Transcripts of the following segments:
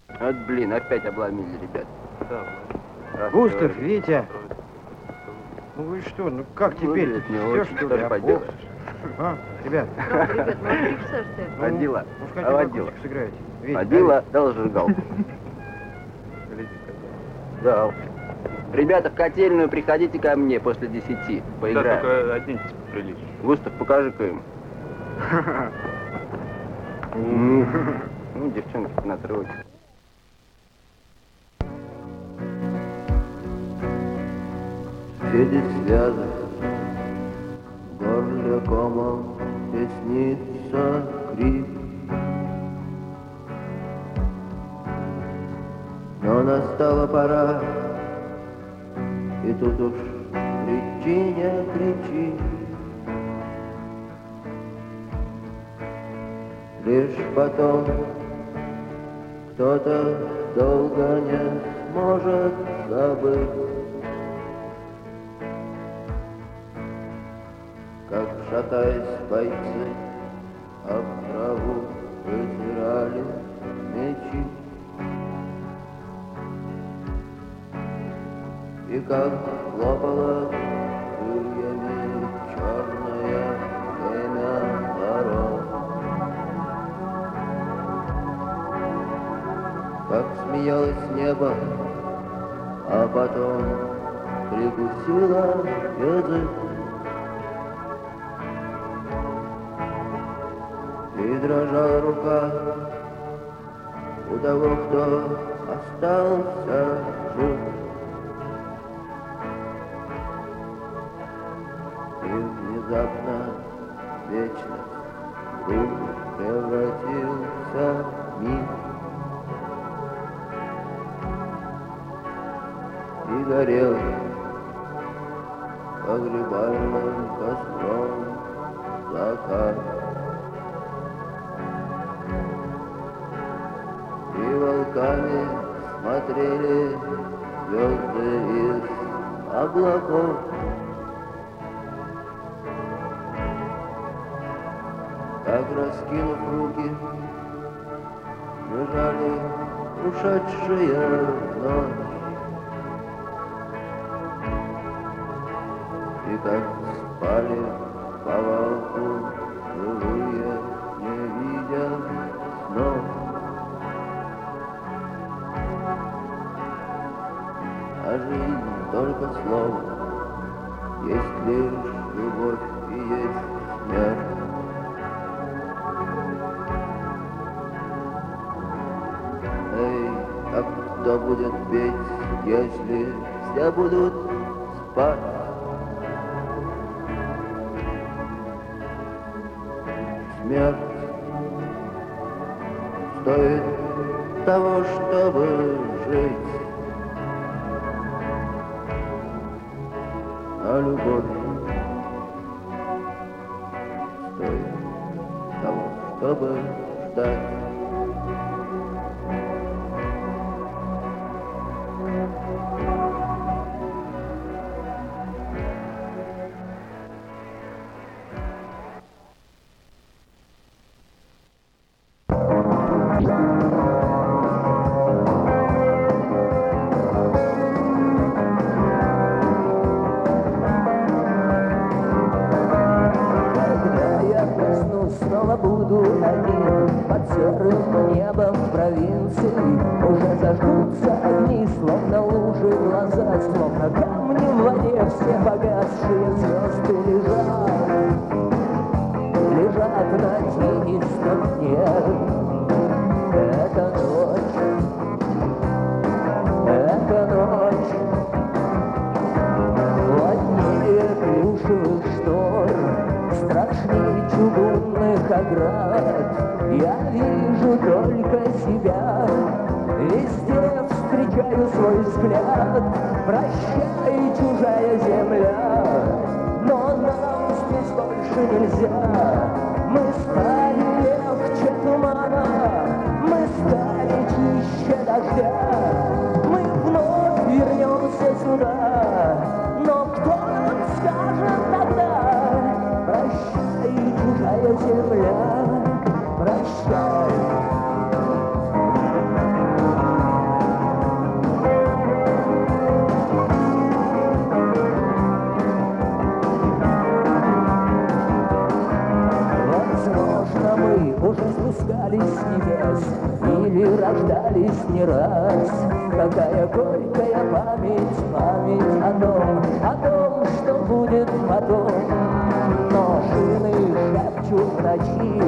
Вот, блин, опять обломили, ребят. Густав, Витя. Ну вы что, ну как теперь? Все, что ли, поделаешь. А, ребят. Правда, ребят, ну 3 часа ждать. Водила. Ну, хотя бы Водила. акустику сыграете. Витя, Водила, дал зажигалку. Дал. Ребята, в котельную приходите ко мне после 10. Поиграем. Да, только оденьтесь прилично. Густав, покажи-ка им. Ну, девчонки, натройте. Сидит связок, в горле комом теснится крик. Но настала пора, и тут уж кричи, не кричи. Лишь потом кто-то долго не сможет забыть, как, шатаясь, бойцы об траву вытирали мечи. И как хлопало крыльями черное время ворон, как смеялось небо, а потом прикусило язык. И дрожала рука у того, кто остался жив. И внезапно вечность вдруг превратился в миг. И горел погребальным костром закат. И волками смотрели звезды из облаков. Как, раскинув руки, лежали ушедшие в ночь. И как спали в повалку живые, не видя снов. А жизнь только слово, есть лишь любовь и есть смерть. Эй, а кто будет петь, если все будут спать? Смерть стоит того, чтобы жить. А любовь стоит того, чтобы ждать. Снова буду один под серым небом провинции. Уже зажгутся огни, словно лужи в глазах, словно камни в воде. Все погасшие звезды лежат на тенистом дне. Это ночь, плотнее плюшевых штор, страшнее чугунных оград. Я вижу только себя, везде встречаю свой взгляд. Прощай, чужая земля, но нам здесь больше нельзя. Мы стали легче тумана, мы стали чище дождя. Мы вновь вернемся сюда, но кто нам скажет тогда? Прощай, чужая земля, прощай. или рождались не раз. Какая горькая память, память о том, что будет потом. Но шины шепчут в ночи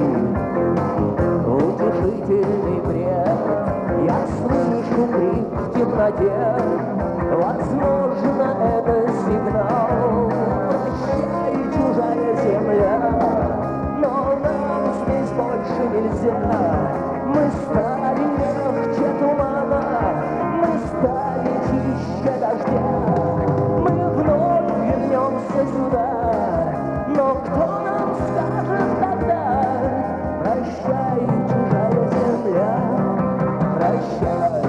утешительный бред. Я слышу крик в темноте, возможно, это сигнал. Прощай, чужая земля, но нам здесь больше нельзя. Мы стали легче тумана, мы стали чище дождя. Мы вновь вернемся сюда, но кто нам скажет тогда? Прощай, чужая земля, прощай.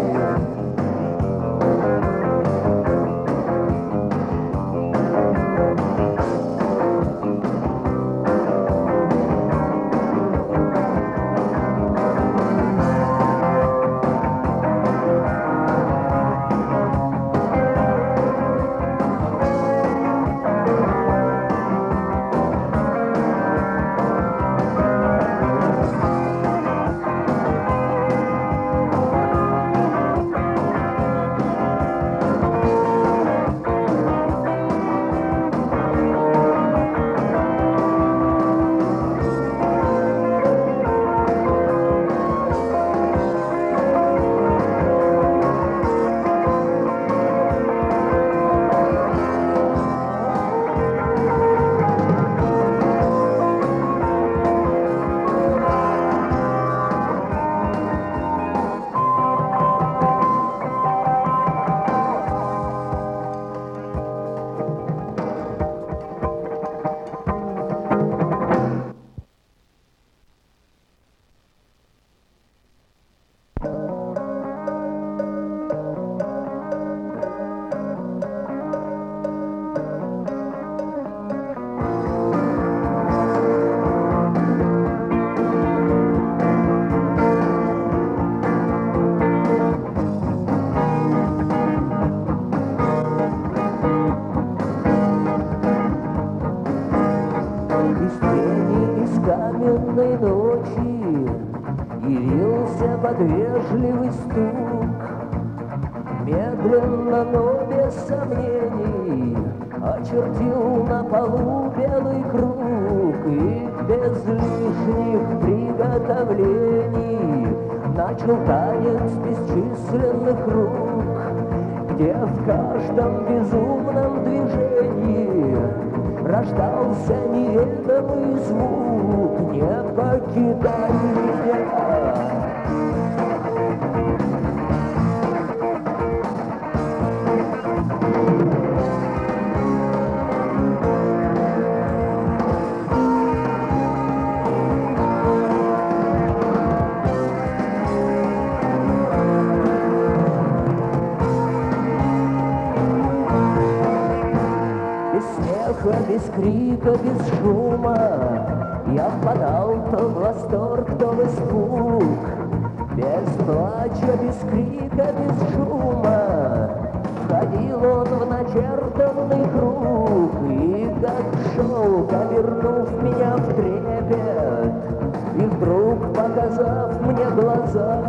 Каменной ночи явился под вежливый стук. Медленно, но без сомнений очертил на полу белый круг и без лишних приготовлений начал танец бесчисленных рук, где в каждом безумном движении рождался неведомый звук. Не покидай меня. Без крика, без шума я впадал то в восторг, то в испуг. Без плача, без крика, без шума входил он в начертанный круг. И как шелк, обернув меня в трепет, и вдруг, показав мне глаза,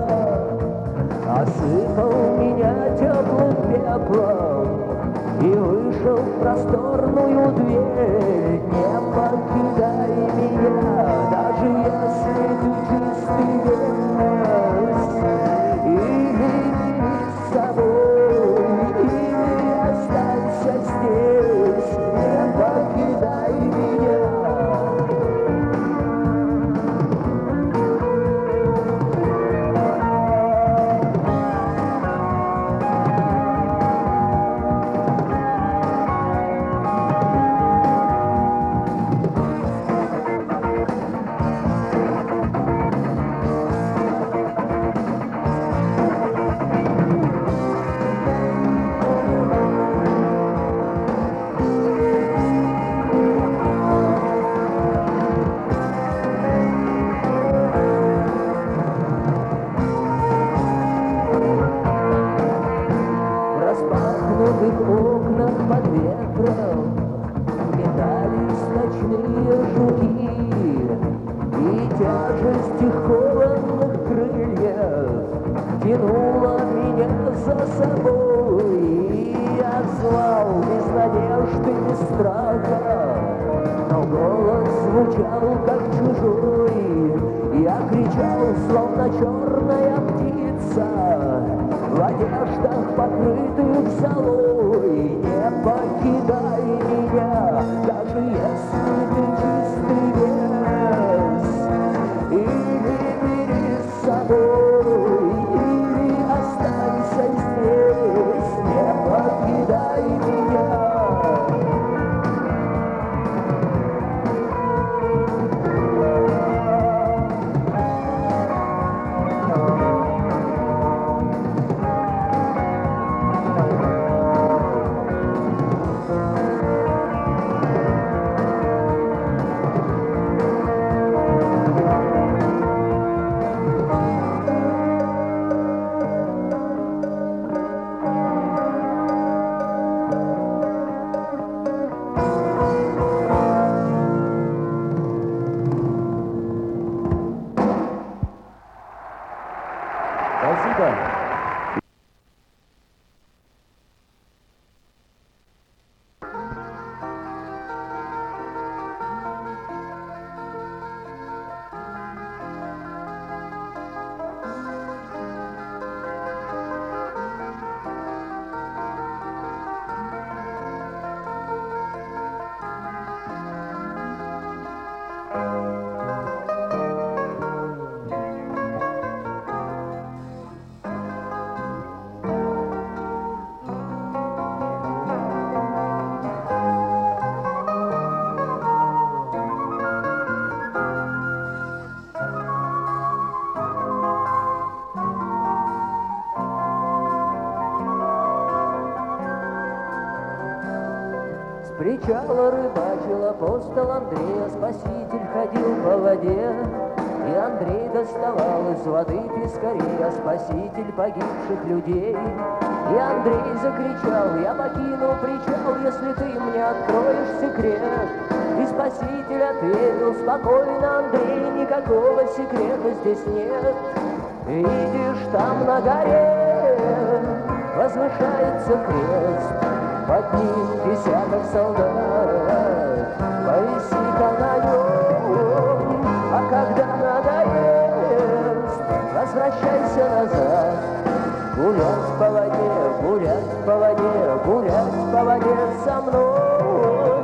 осыпал меня теплым пеплом и вышел в просторную дверь. Не покидай меня, даже если ты чистый лес, и бери с собой, или останься здесь. Не покидай меня. тянула меня за собой. И я звал без надежды, без страха, но голос звучал как чужой. Я кричал, словно черная птица, в одеждах, покрытых золой. Не покидай меня, даже если ты чистый лес, или бери с собой, или останься здесь. Не покидай меня. Спасибо. С причала рыбачил апостол Андрей, а Спаситель ходил по воде. И Андрей доставал из воды пескарей, а Спаситель погибших людей. И Андрей закричал: я покину причал, если ты мне откроешь секрет. И Спаситель ответил: спокойно, Андрей, никакого секрета здесь нет. Видишь, там на горе возвышается крест, под ним десяток солдат, повиси-ка на нем. А когда надоест, возвращайся назад. Гулять по воде, гулять по воде, гулять по воде со мной.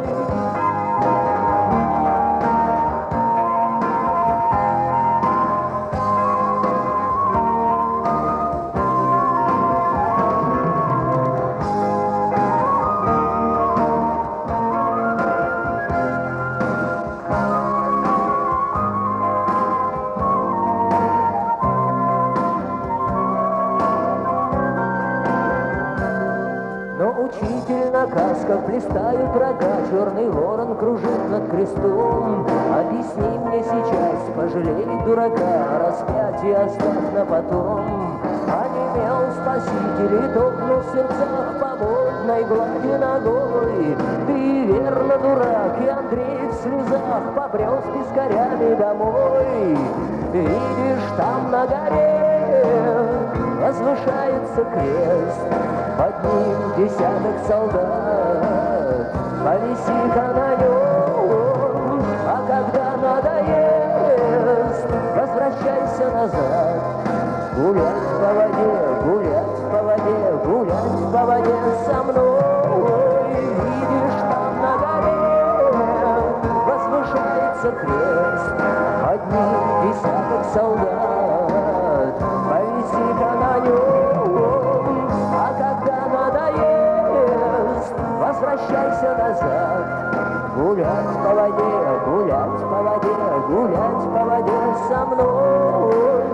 Учитель на касках блистают рога, черный ворон кружит над крестом. Объясни мне сейчас, пожалей дурака, распятие оставь на потом. Онемел Спаситель и топнул в сердцах по водной глади ногой. Ты верно дурак, и Андрей в слезах побрел с пескарями домой. Видишь, там на горе возвышается крест, под ним десяток солдат, повиси-ка на нем. А когда надоест, возвращайся назад. Гулять по воде, гулять по воде, гулять по воде со мной. Видишь, там на горе возвышается крест, под ним десяток солдат, повиси-ка на нем. А когда надоест, возвращайся назад. Гулять по воде, гулять по воде, гулять по воде со мной.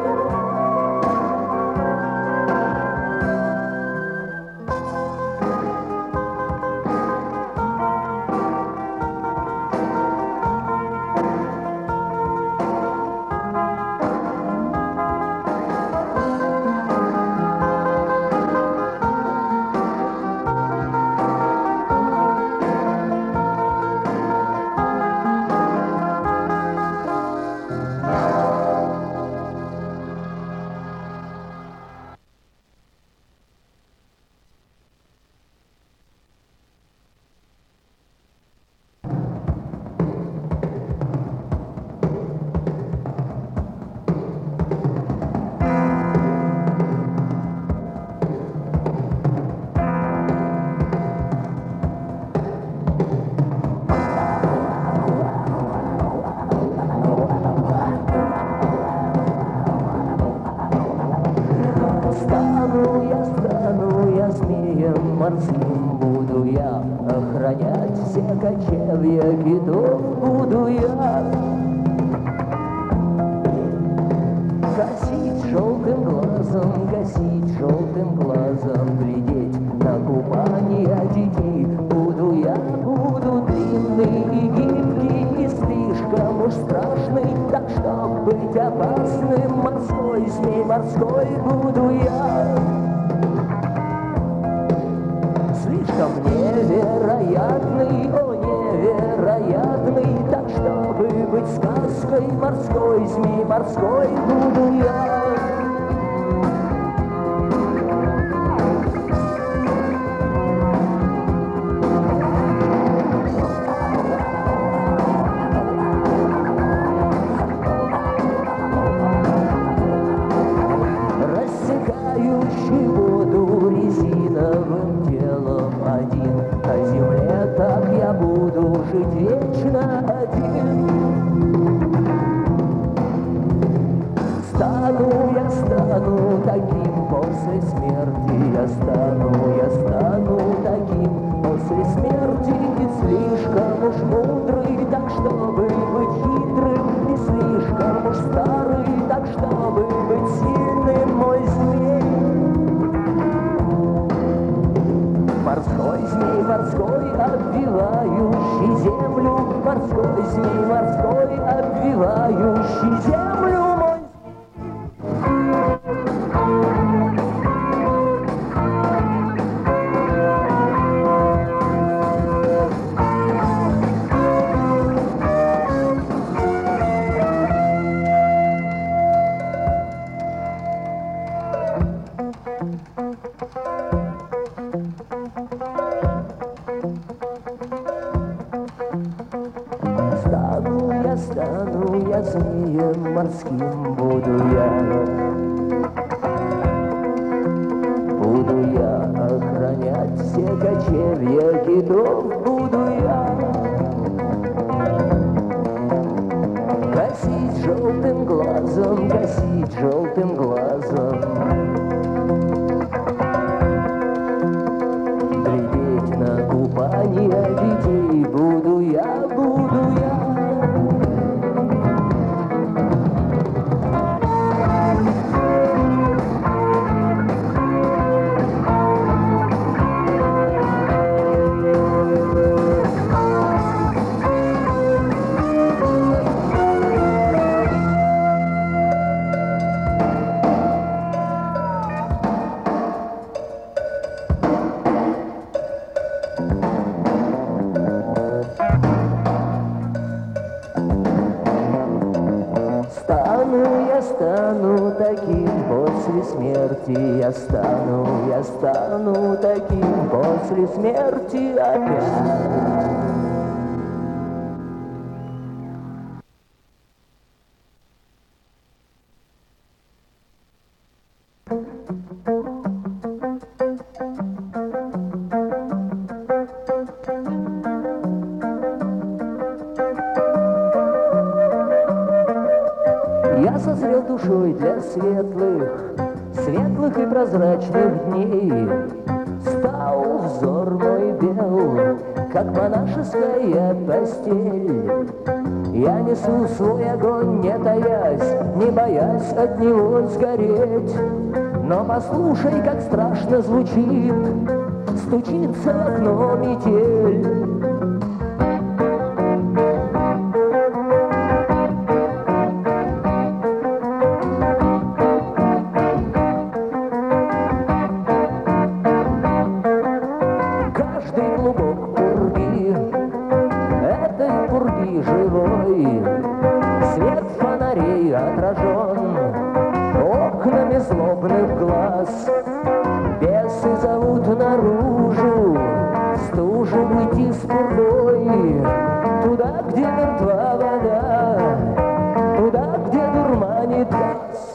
морским буду я охранять все кочевья китов, буду я гасить желтым глазом, гасить желтым глазом, глядеть на купание детей. Буду я, буду длинный и гибкий, и слишком уж страшный, так чтоб быть опасным, морской змей морской буду я. Слишком невероятный, о невероятный, так чтобы быть сказкой, морской змей морской буду я. Рассекающий воду резиновым телом один, на земле так я буду жить вечно один. Стану таким после смерти, я стану таким после смерти, и слишком уж мудрый, так чтобы быть хитрым, и слишком уж старый, так чтобы быть сильным, мой змей. Морской змей морской, обвивающий землю, морской змей морской, обвивающий землю, мой. Стану я змеем морским, буду я охранять все кочевья китов, буду я гасить желтым глазом, гасить желтым глазом, глядеть на купание детей, буду я, буду я. Стану таким после смерти, я стану таким после смерти опять. Я созрел душой для светлых и прозрачных дней. Стал взор мой бел, как монашеская постель. Я несу свой огонь, не таясь, не боясь от него сгореть. Но послушай, как страшно звучит, стучится в окно метель. Живой свет фонарей отражен окнами злобных глаз. Бесы зовут наружу, стужу уйти с пургой, туда, где мертва вода, туда, где дурманит газ.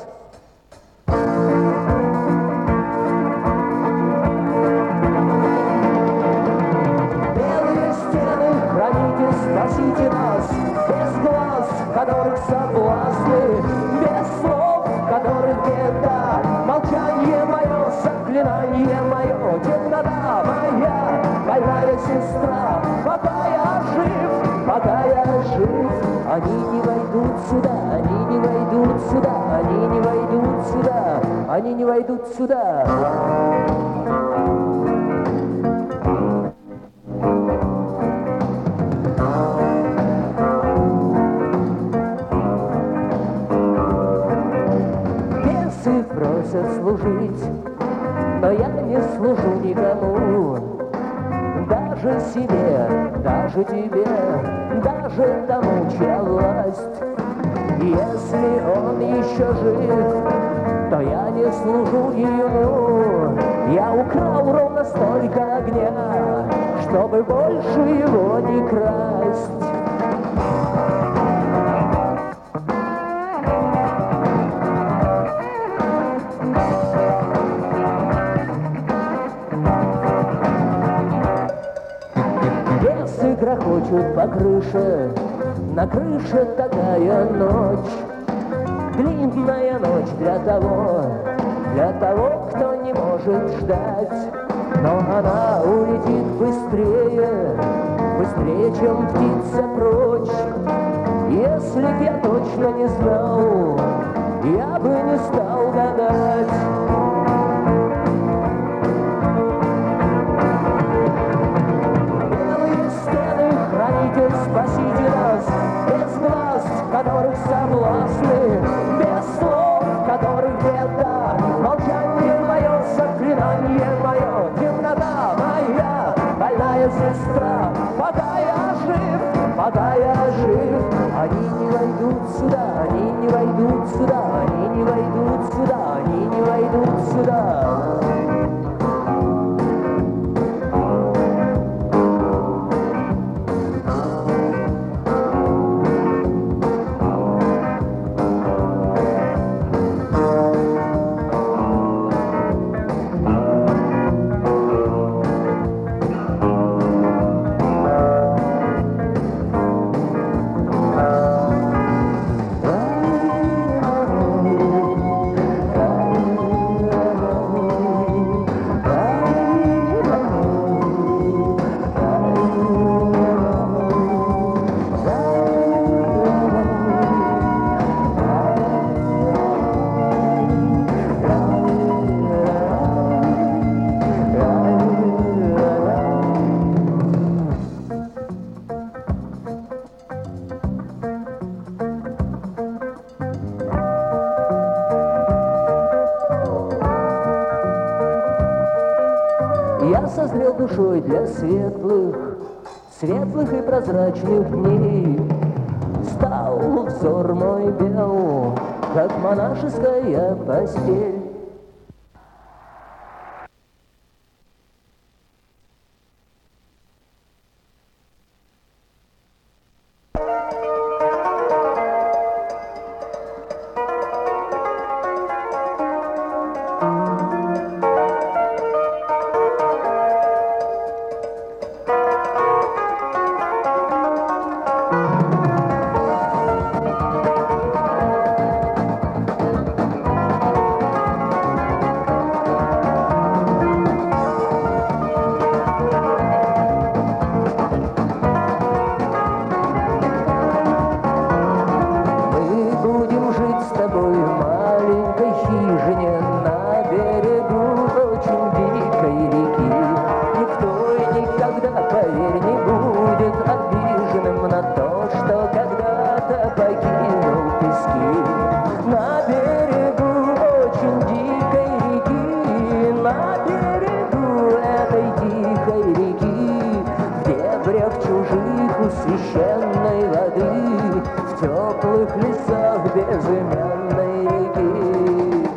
Спасите нас, без глаз, которых соблазны, без слов, которых беда. Молчание мое, заклинание мое, темнота моя. сестра, пока я жив, они не войдут сюда, они не войдут сюда, они не войдут сюда, они не войдут сюда. Бесы просят служить, но я не служу никому. Даже себе, даже тебе, даже тому, чья власть. Если он еще жив, то я не служу ему. Я украл ровно столько огня, чтобы больше его не красть. Грохочут по крыше, на крыше такая ночь, длинная ночь для того, кто не может ждать. Но она улетит быстрее, быстрее, чем птица прочь. Если б я точно не знал, я бы не стал гадать. Спасите нас, без глаз, которых согласны, без слов, которых беда. Молчание мое, заклинание мое, темнота моя, больная сестра. Пока я жив, они не войдут сюда, они не войдут сюда, они не войдут сюда, они не войдут сюда. Я созрел душой для светлых и прозрачных дней. Стал взор мой бел, как монашеская постель. Священной воды в теплых лесах безымянной реки.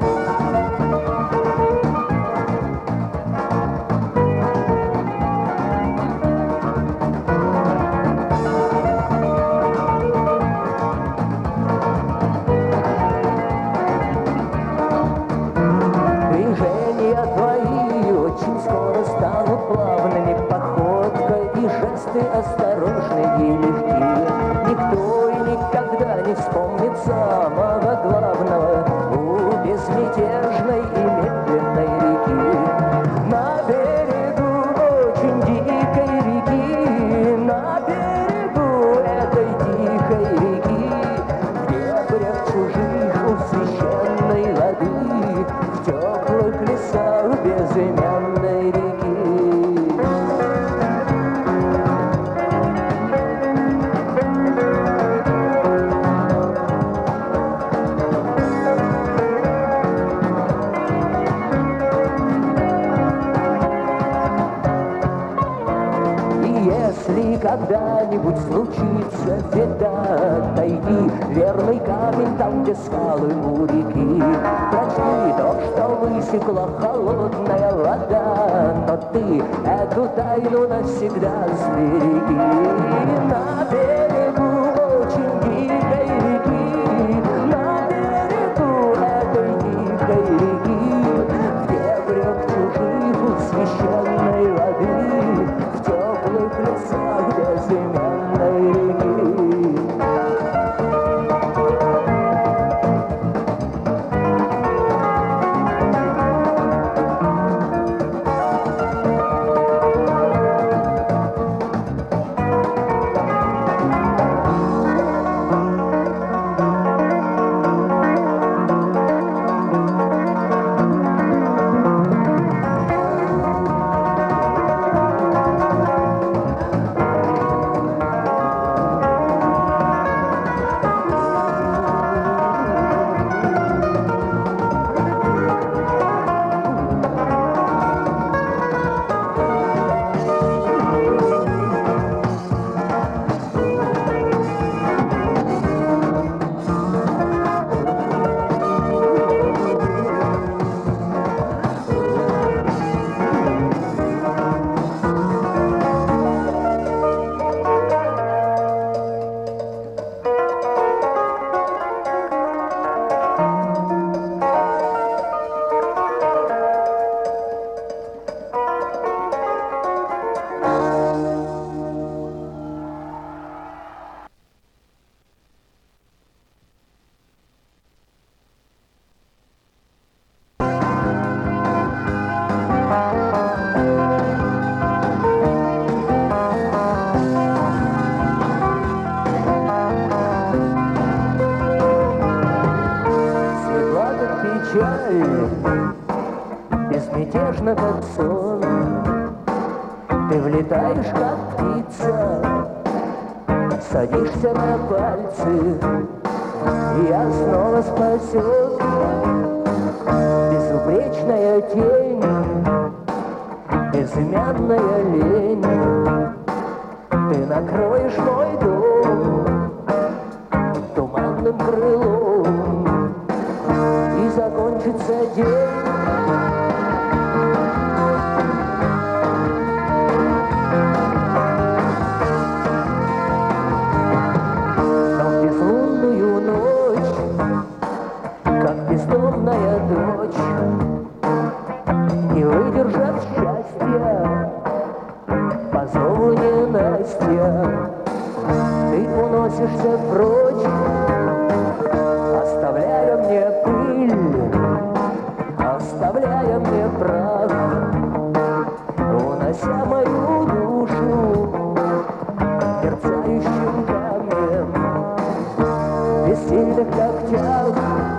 Движения твои очень скоро станут плавными, походкой и жесты осторожны и легки. безымянной реки. Если когда-нибудь случится беда, отойди, верный камень там, где скалы у реки. Прочти то, что высекла холодная вода, но ты эту тайну навсегда сбереги. На берегу очень дикой реки, на берегу этой дикой реки, в дебрях чужих у священной воды, в теплых лесах безымянной реки. Безмятежно, как сон, ты влетаешь, как птица, садишься на пальцы, я снова спасен. Безупречная тень, безымянная лень, ты накроешь мой дом туманным крылом, и закончится день. Бездомная дочь, не выдержав счастья, по зову ненастья, ты уносишься прочь, оставляя мне пыль, оставляя мне прах, унося мою душу мерцающим камнем, в бессильных когтях.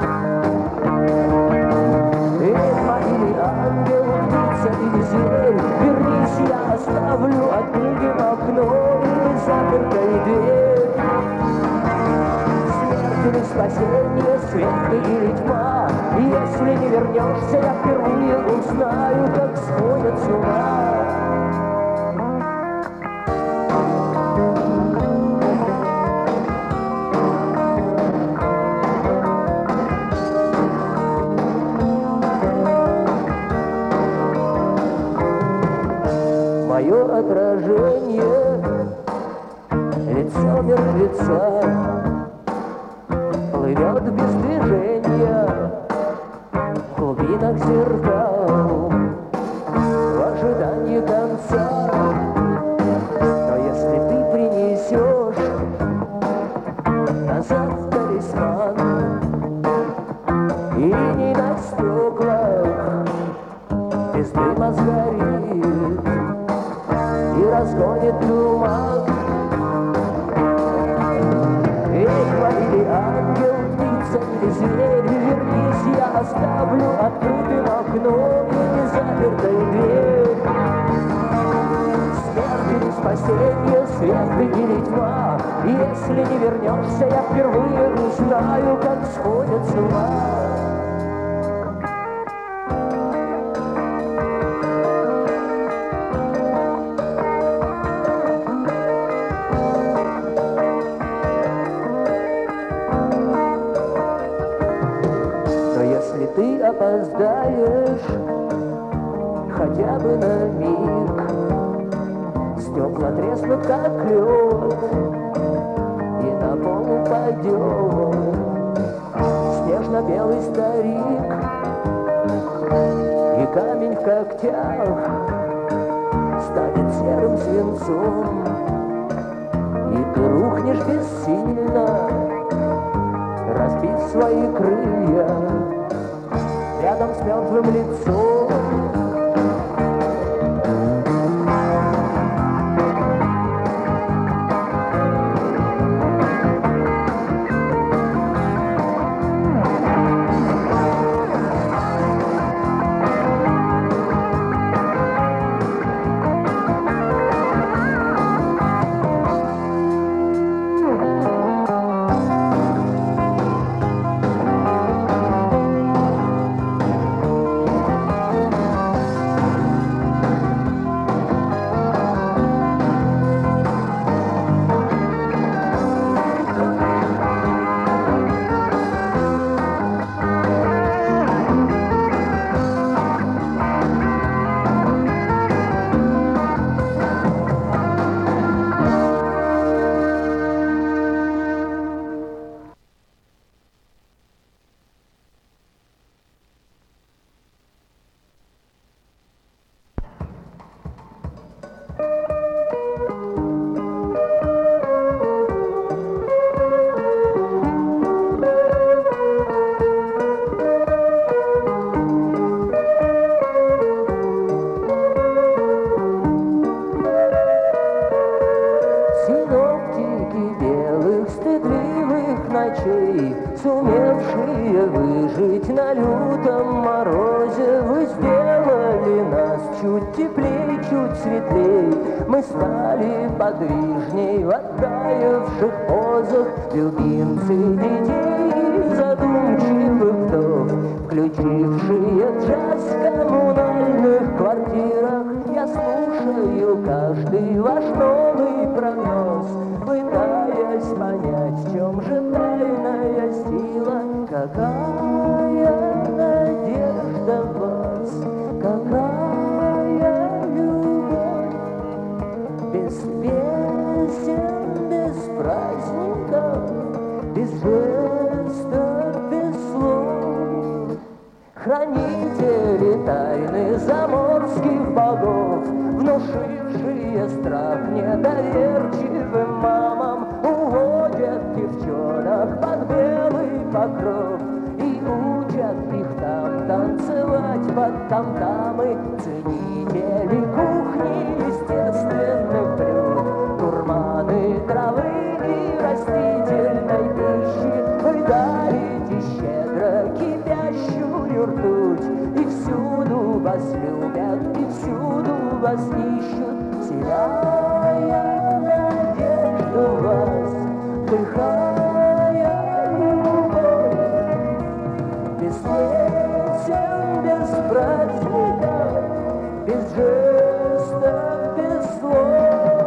Ангел, птица или зверь, вернись, я оставлю открытым окно и запертой дверь. Смерть или спасение, свет или тьма, если не вернешься, я впервые узнаю, как сходят с ума. Мое отражение, лицо мертвеца, плывет без движения в глубинах зеркал в ожидании конца. Но если ты принесешь назад талисман и не на стеклах без дыма сгорит и разгонит туман. Эй, или ангел, птица или зверь, вернись, я оставлю открытым окно и не воскресенье, свет или тьма. Если не вернешься, я впервые узнаю, как сходят с ума. Но если ты опоздаешь хотя бы на миг, стекла треснут, как лед, и на пол упадет снежно-белый старик, и камень в когтях станет серым свинцом, и ты рухнешь бессильно, разбив свои крылья рядом с мертвым лицом. Сумевшие выжить на лютом морозе, вы сделали нас чуть теплей, чуть светлей. Мы стали подвижней в оттаивших позах, любимцы детей задумчивых вдов, включившие джаз в коммунальных квартирах. Я слушаю каждый ваш новый прогноз, пытаясь понять, в чем же тайная сила. Какая надежда в вас, какая любовь, без песен, без праздников, без жестов, без слов. Хранители тайны заморских богов, внушившие страх недоверчивым мамам, уводят девчонок под белый покров и учат их там танцевать под там-тамы. Ценители кухни естественных блюд, гурманы травы и растительной пищи, вы дарите щедро кипящую ртуть, и всюду вас любят, и всюду вас ищут, теряя надежду в вас, вдыхая любовь, без песен, без праздников, без жестов, без слов.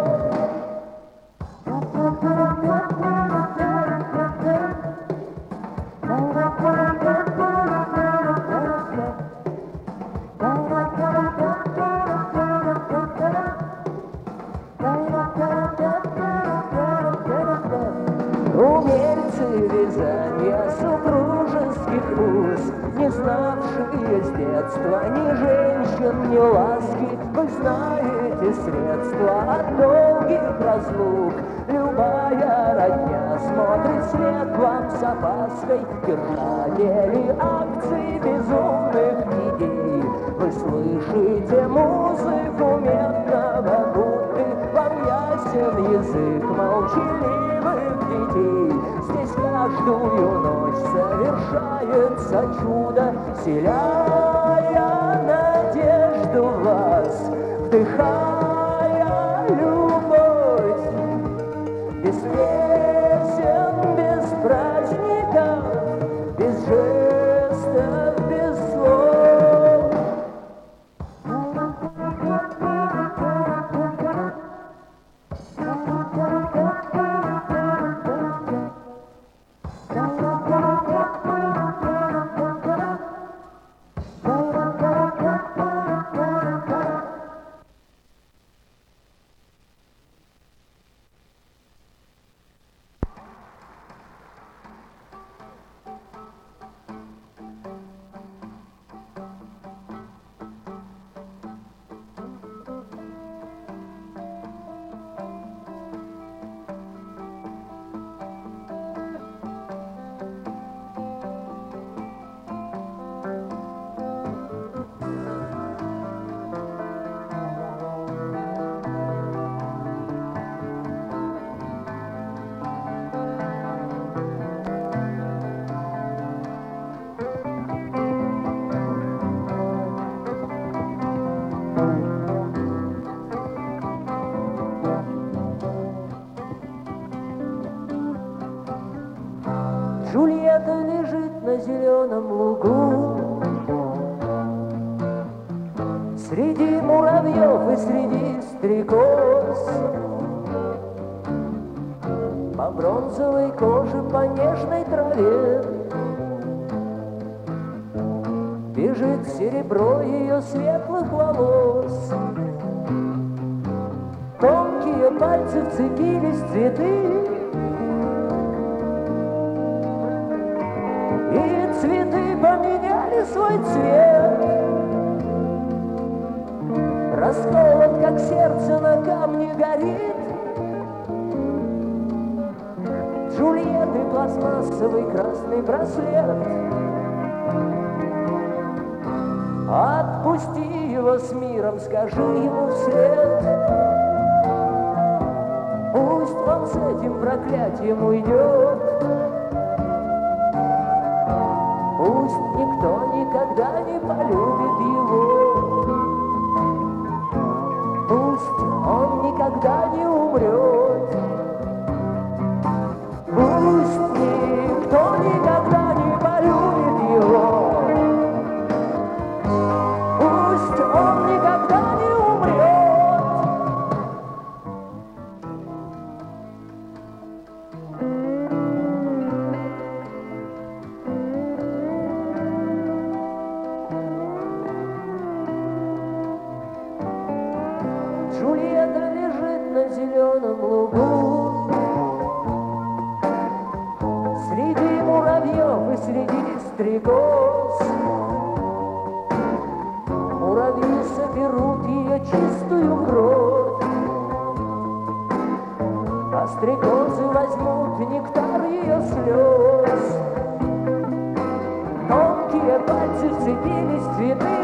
Умельцы вязания супружеских уз, не знавшие с детства ни женщин, ни ласки, вы знаете средства от долгих разлук. Любая родня смотрит вслед вам с опаской, держатели акций безумных идей. Вы слышите музыку медного Будды, вам ясен язык молчаливых детей. Здесь каждую ночь совершается чудо, вселяя надежду в вас, вдыхая любовь. Джульетта лежит на зеленом лугу среди муравьев и среди стрекоз. По бронзовой коже, по нежной траве бежит серебро ее светлых волос. Тонкие пальцы вцепились в цветы, и цветы поменяли свой цвет. Расколот, как сердце на камне горит, Джульетты пластмассовый красный браслет. Отпусти его с миром, скажи ему вслед. Пусть он с этим проклятием уйдет. Пусть никто никогда не полюбит его. Пусть он никогда не умрет. Пусть никто никогда не полюбит его. Пусть он никогда не умрет. Джульетта лежит на зеленом лугу среди муравьев и среди стрекоз. Муравьи соберут ее чистую кровь, а стрекозы возьмут нектар ее слез. Тонкие пальцы вцепились в цветы,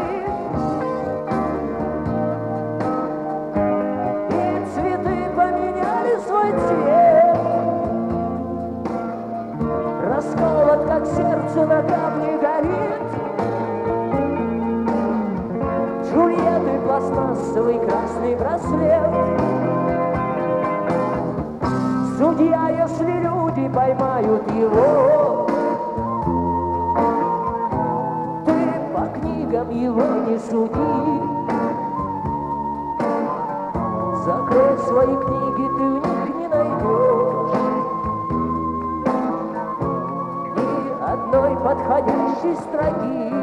и цветы поменяли свой цвет. Расколот, как сердце на камне горит, Джульетты пластмассовый красный браслет. Судья, если люди поймают его, ты по книгам его не суди. Закрой свои книги, ты в них не найдешь ни одной подходящей строки.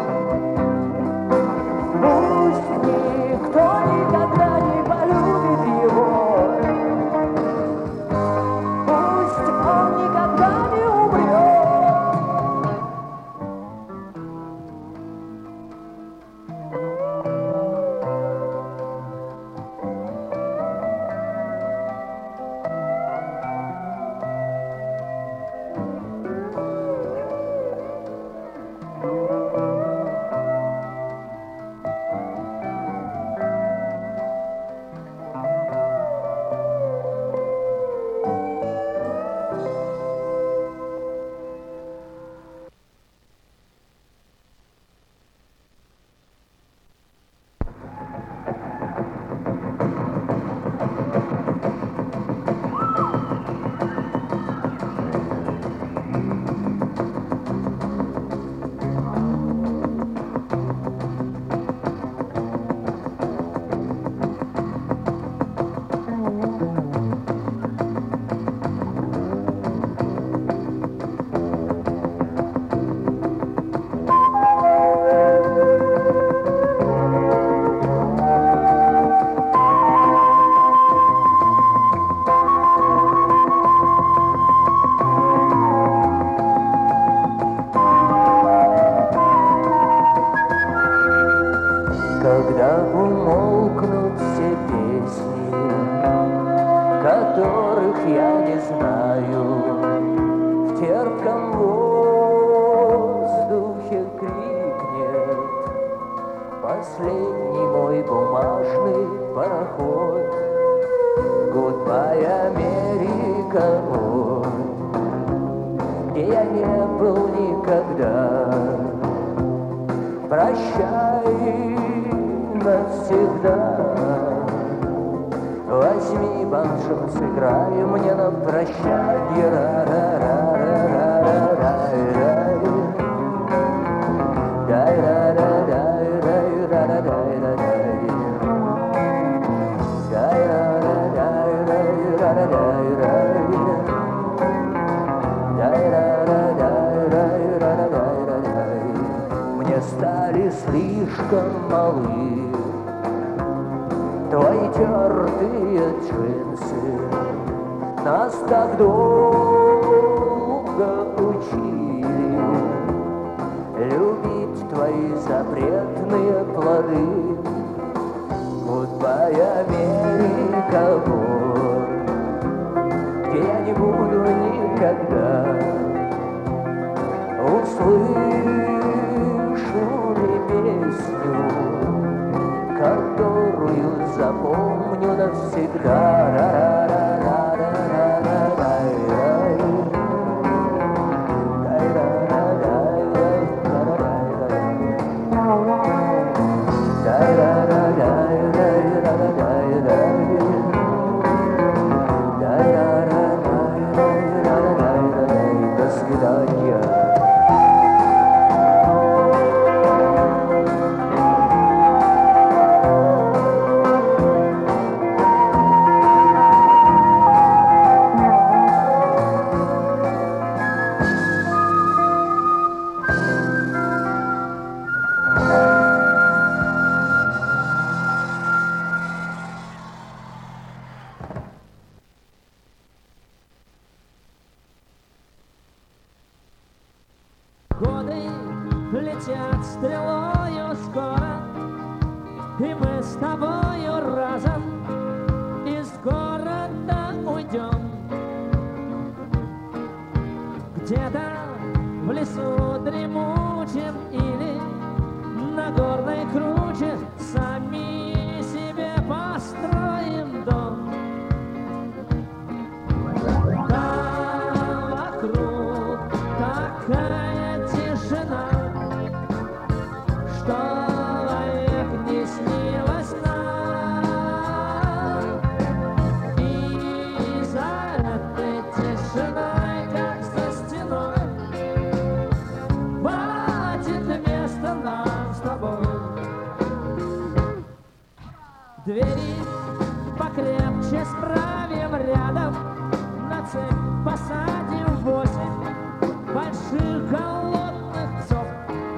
Пусть никто никогда не полюбит его. Пусть он никогда не умрет. Когда умолкнут все песни, которых я не знаю, в терпком воздухе крикнет последний мой бумажный пароход. Goodbye, Америка, где я не был никогда. Прощай, навсегда. Возьми банджо, сыграй мне на прощанье. Мне стали слишком малы твои тертые джинсы. Нас так долго учили любить твои запретные плоды. Goodbye, Америка, вот, где я не буду никогда. Услышу ли песню, которую запомню навсегда. До свидания. Годы летят стрелою скоро, и мы с тобою разом из города уйдем. Где-то в лесу дремучем или на горной круче сами себе построим дом. Там вокруг такая тишина, что вовек не снилась нам. И за этой тишиной, как за стеной, хватит места нам с тобой. Двери покрепче справим рядом, на цепь посадим 8 больших голодных псов,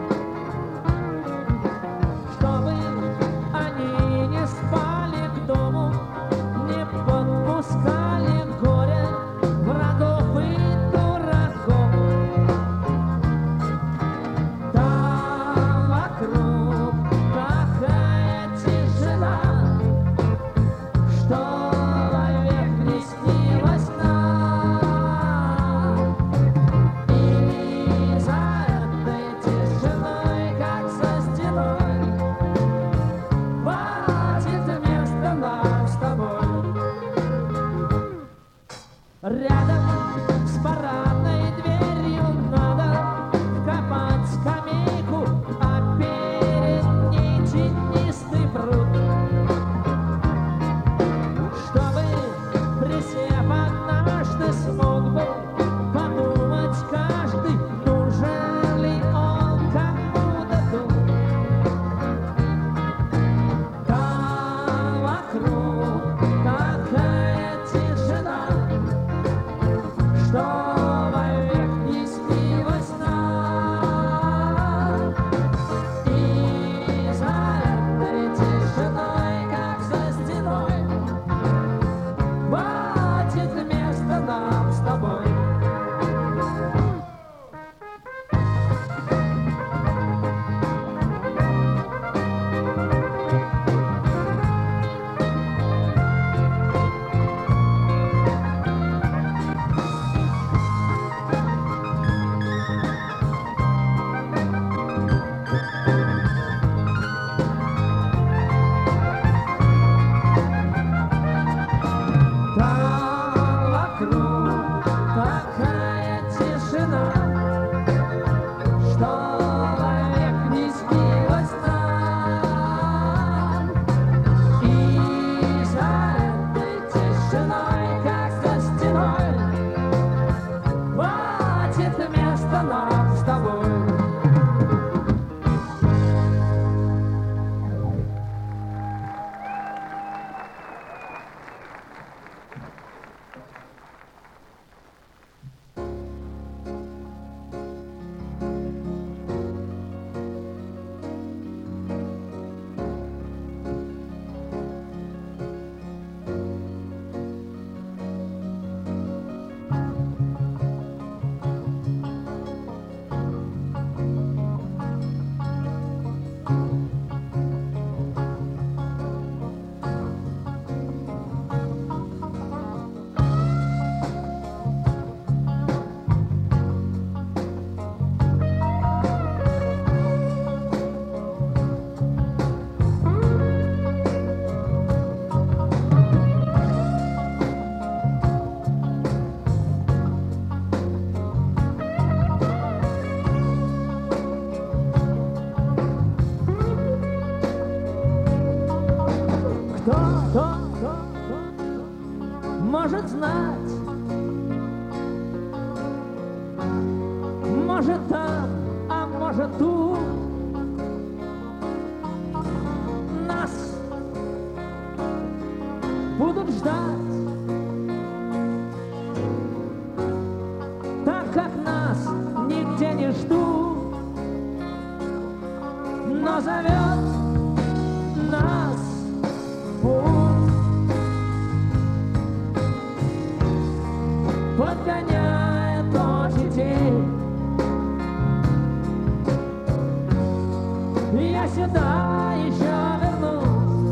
чтобы они не спали к дому, не подпускали горе врагов и дураков. Там вокруг такая тишина, что вовек не снилась нам. И за Кто может знать, может там, а может тут нас будут ждать, так как нас нигде не ждут, но зовет нас путь, подгоняет ночь и день. Я сюда еще вернусь,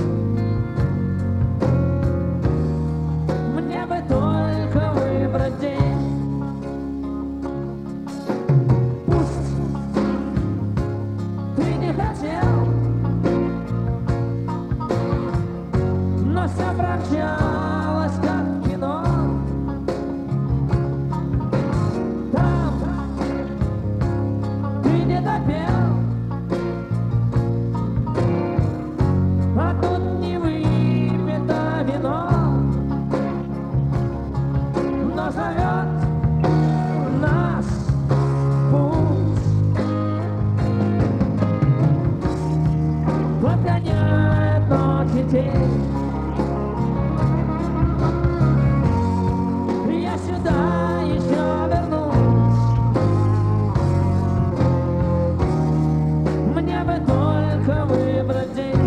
мне бы только выбрать день. Пусть ты не хотел, но все промчалось как в кино. Там ты не допел, а тут не выпито вино, но зовет нас путь, подгоняет ночь и день. Я сюда еще вернусь, мне бы только выбрать день.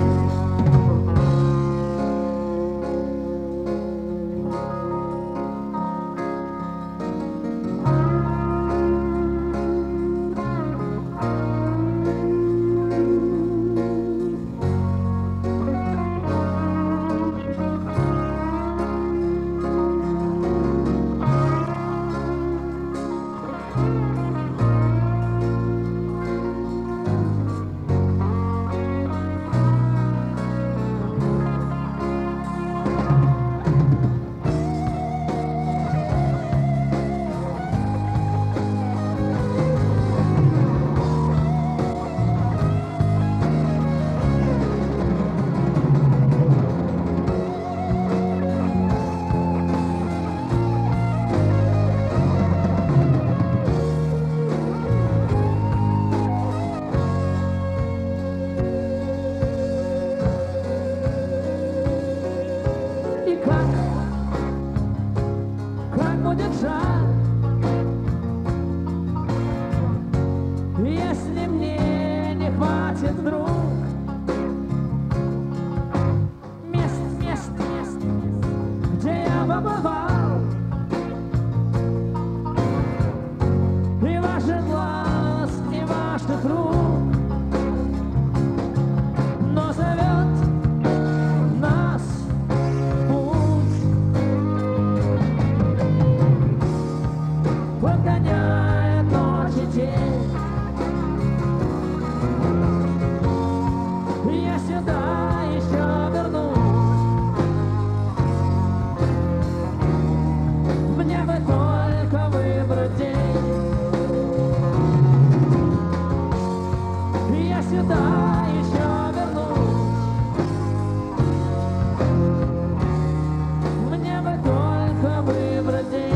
И как будет жаль, если мне не хватит вдруг мест, где я побывал, и ваших глаз, и ваших рук, но зовет нас путь, подгоняет ночь и день. Я сюда еще вернусь, мне бы только выбрать день. Я сюда еще вернусь, мне бы только выбрать день.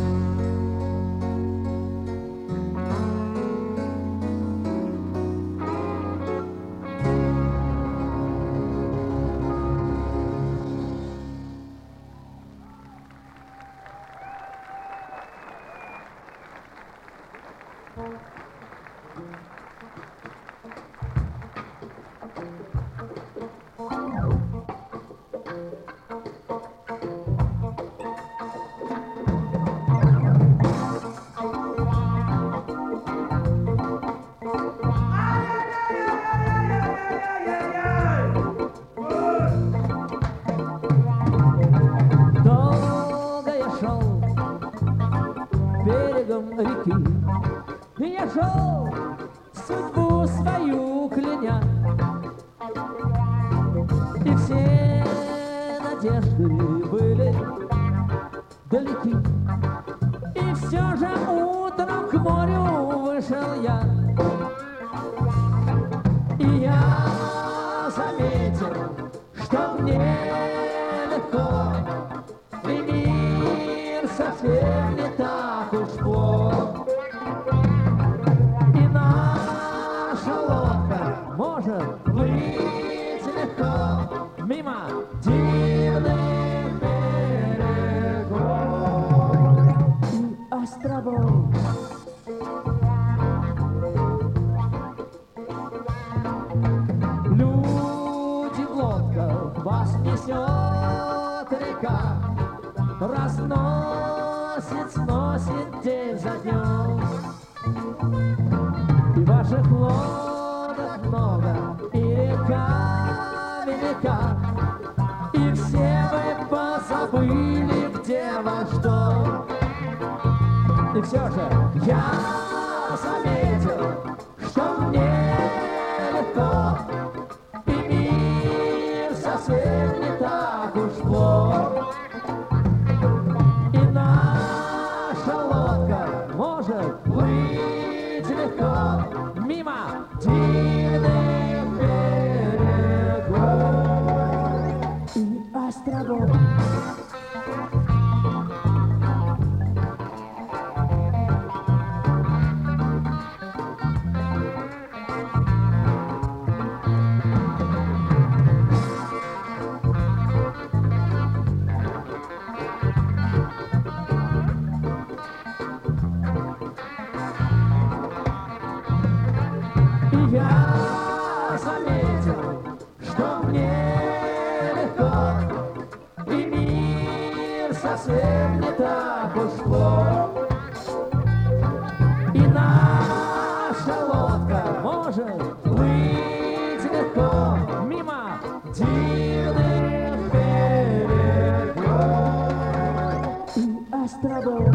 Долго я шел берегом реки, я шел судьбу свою кляня, и все надежды были далеки, и все же утром к морю вышел я, и я заметил, что мне легко, и мир совсем не так уж плох. И наша лодка может плыть легко мимо дивных берегов и островов. Люди в лодках, вас несет река, разносит, сносит день за днем. И ваших лодок много, и река велика, и все вы позабыли, где ваш дом. И все же я заметил, что мне легко, и мир совсем не так уж плох. И наша лодка может плыть легко мимо дивных берегов и островов. Я заметил, что мне легко, и мир совсем не так уж плох. И наша лодка может плыть легко мимо дивных берегов и островов.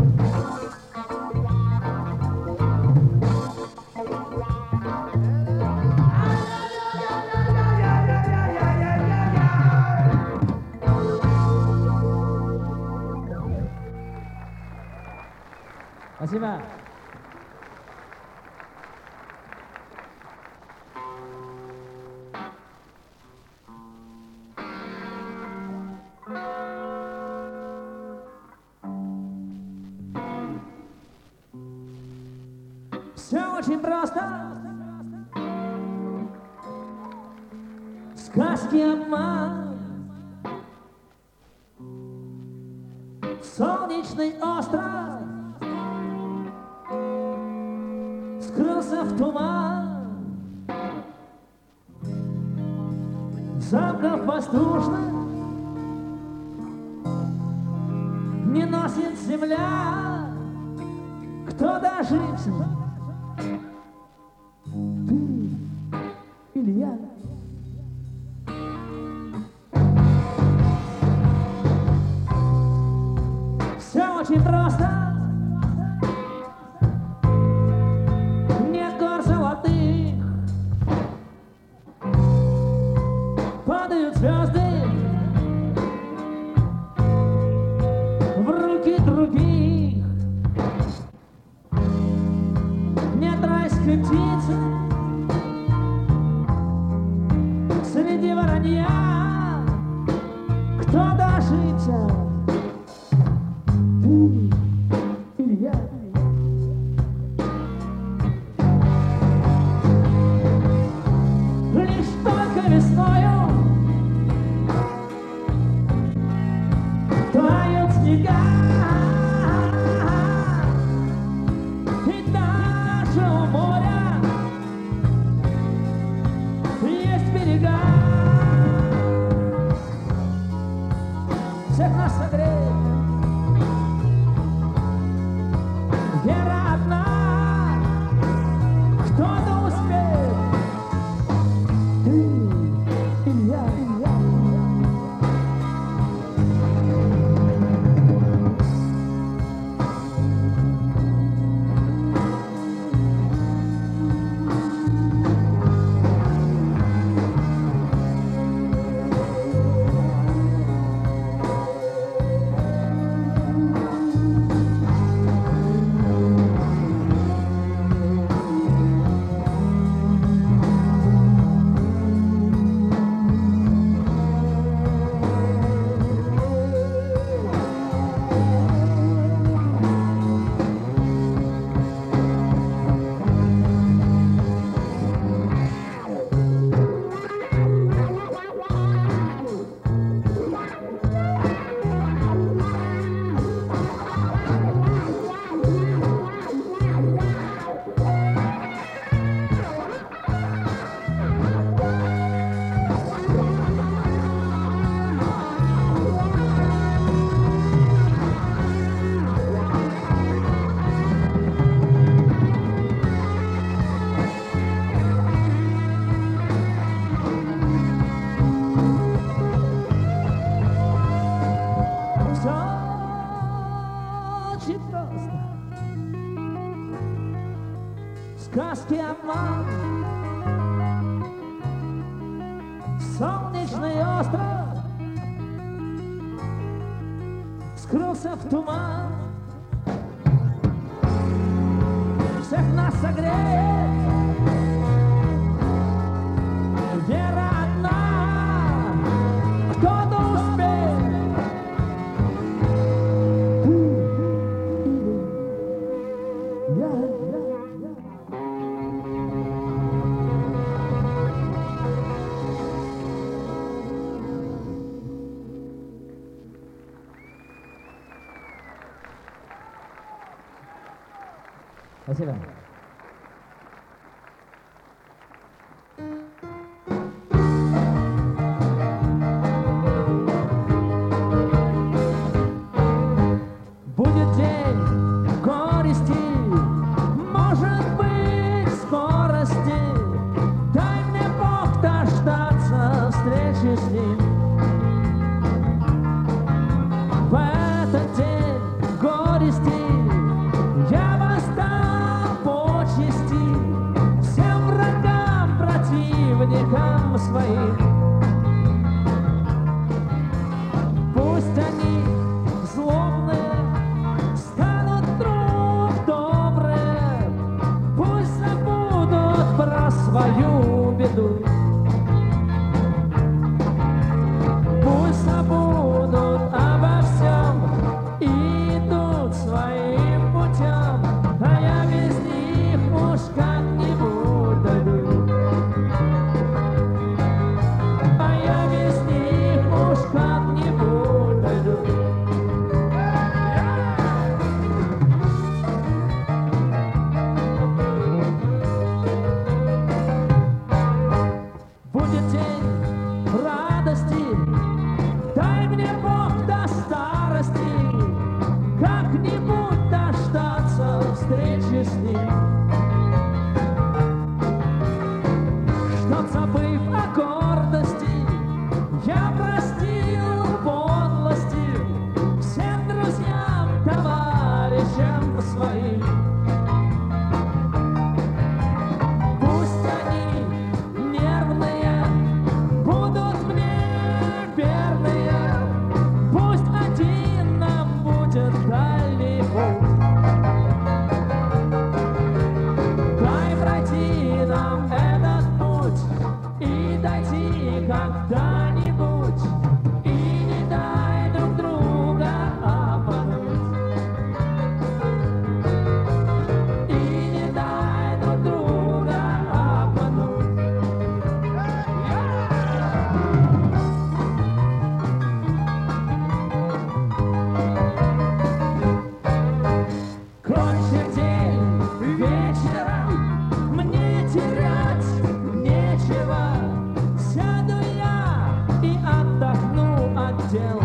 Спасибо. Все очень просто. Сказки, обман, солнечный остров скрылся в туман, замков воздушных не носит земля. Кто дожився? Ты или я? Все очень просто. Нет гор золотых, падают звезды в руки других. Нет райской птицы среди воронья. Кто дожився? Ты или я? Лишь только весною тают снега, и даже у моря есть берега. Всех нас сказки обман. Солнечный остров скрылся в туман. Всех нас согреет вера одна, кто-то успеет. Спасибо. Будет день горести, может быть скорости. Дай мне Бог дождаться встречи с ним. В этот день горести я воздам почести всем врагам, противникам своим. Пусть они злобные станут вдруг добрые, пусть забудут про свою беду. Пусть забудут обо всем и идут своим путем, а я без них уж как-нибудь дойду. А я без них уж как-нибудь дойду. Будет день радости, дай мне Бог до старости как-нибудь дождаться встречи с ним. Чтоб, забыв о гордости, я простил подлости всем друзьям, товарищам своим. Пусть они нервные будут мне верные, пусть один нам будет дальний путь. Дай пройти нам этот путь и дойти когда-нибудь, и не дай друг друга обмануть. И не дай друг друга обмануть. Кончит день вечером, мне терять нечего. Сяду я и отдохну от дел.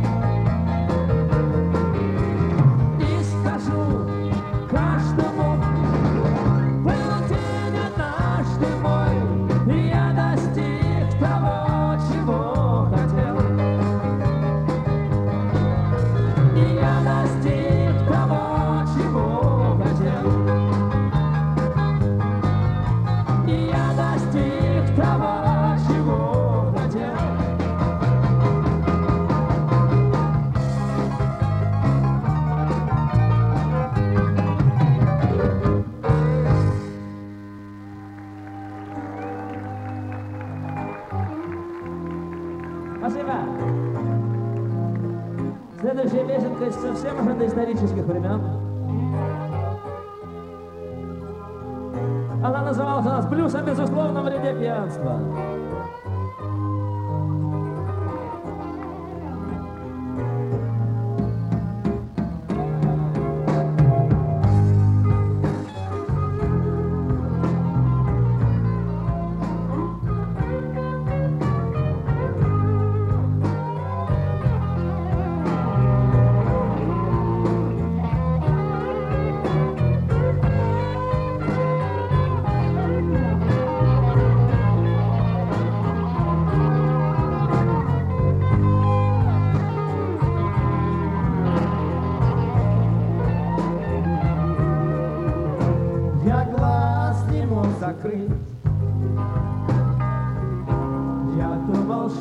И скажу каждому: был день однажды мой, и я достиг того, чего хотел. И я достиг того, чего хотел. И я достиг того, чего хотел. Спасибо. Следующая песенка совсем уже доисторических времен. Она называлась у нас «Блюз о безусловном вреде пьянства».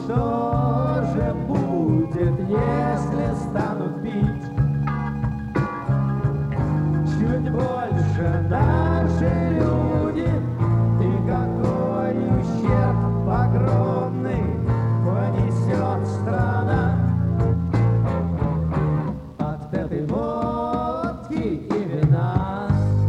что же будет, если станут пить чуть больше наши люди? И какой ущерб огромный понесет страна от этой водки и вина?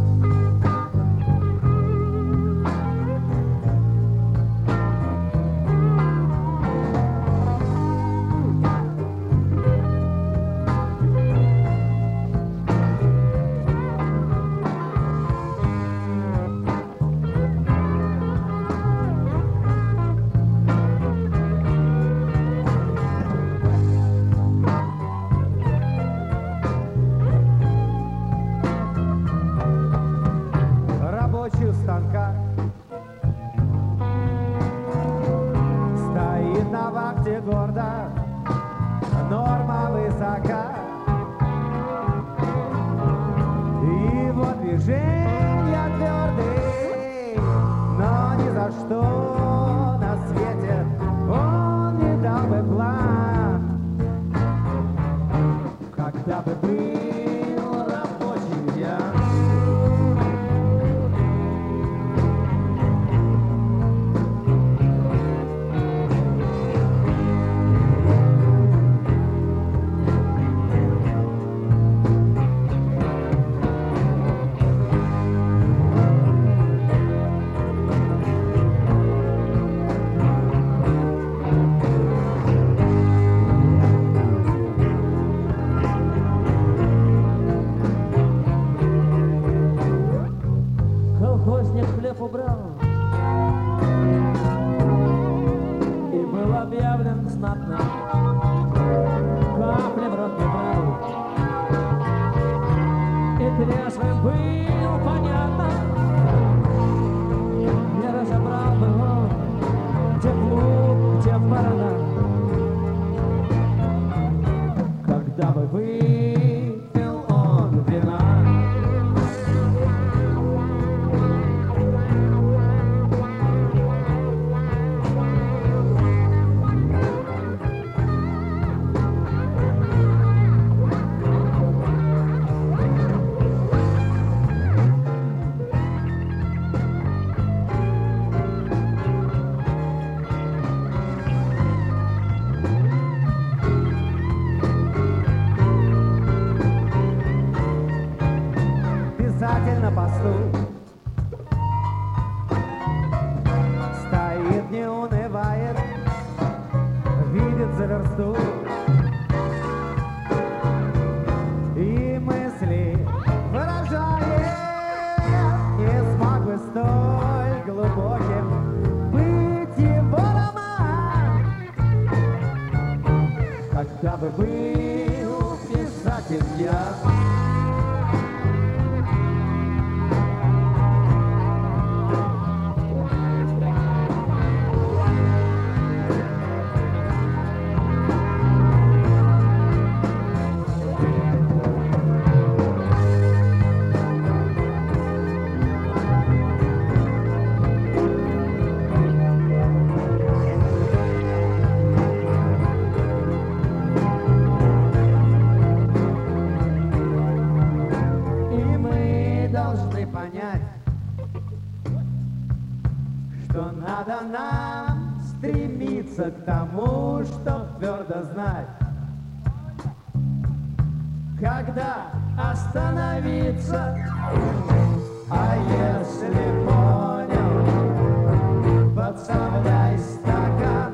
Рабочий у станка стоит на вахте гордо, норма высока. Его движения твердые, но ни за что на свете он не дал бы план. Когда бы был рабочий я, Колхозник хлеб убрал и был объявлен знатным. Капли в рот не брал и трезвым был, понятно. Не разобрал бы он, где клуб, где барана. Когда бы выпил он вина. Писатель на посту стоит, не унывает, видит за версту и мысли выражает. Не смог бы столь глубоким быть его роман, когда бы был писатель я. Понять, что надо нам стремиться к тому, чтоб твердо знать, когда остановиться. А если понял, подставляй стакан,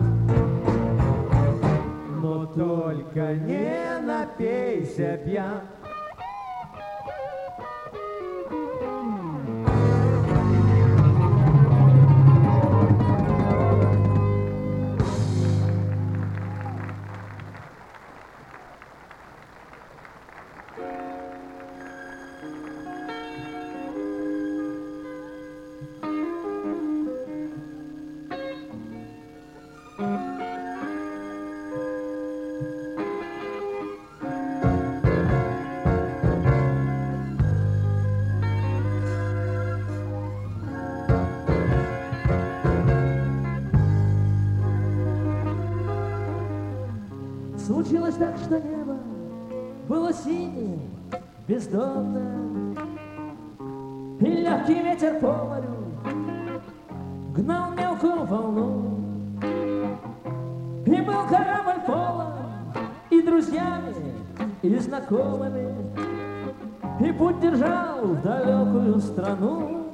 но только не напейся пьян. Случилось так, что небо было синим, бездонным, и легкий ветер по морю гнал мелкую волну. И был корабль полон и друзьями, и знакомыми, и путь держал в далекую страну.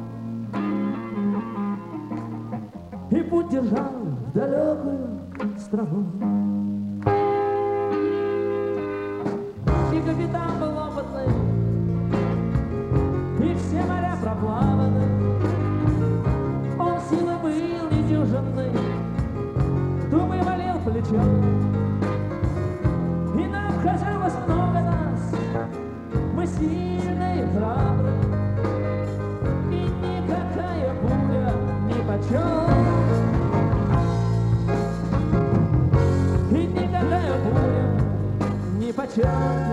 И путь держал в далекую страну. И капитан был опытный, и все моря проплаваны. Он силы был недюжинный, думы валил плечом. И нам казалось много нас, мы сильны и храбры, и никакая пуля нипочем. И никакая пуля нипочем.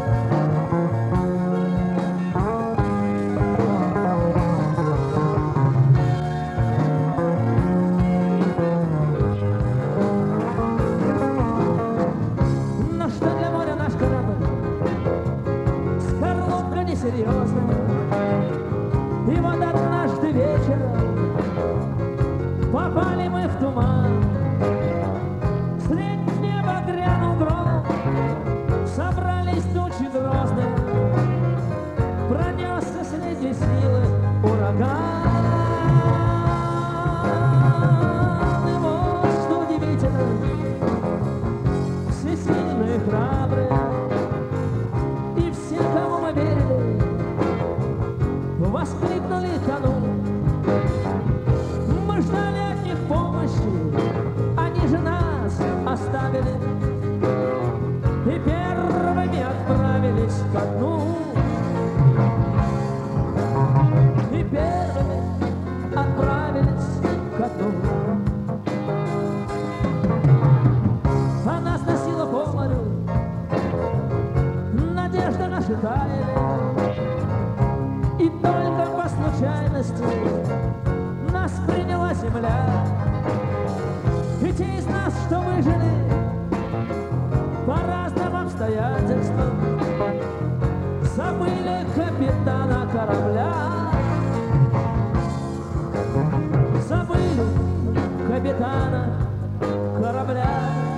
Серьезно. И вот однажды вечером попали мы в туман. Средь неба грянул гром, собрались тучи грозные, пронесся среди силы ураган. И вот что удивительно, все сильные, храбрые, и все, кому мы верили, воскликнули тону. Мы ждали от них помощи, они же нас оставили и первыми отправились ко дну. И первыми отправились ко дну. А нас носило по морю, надежды наши таяли. И только по случайности нас приняла земля. И те из нас, что выжили по разным обстоятельствам, забыли капитана корабля. Забыли капитана корабля.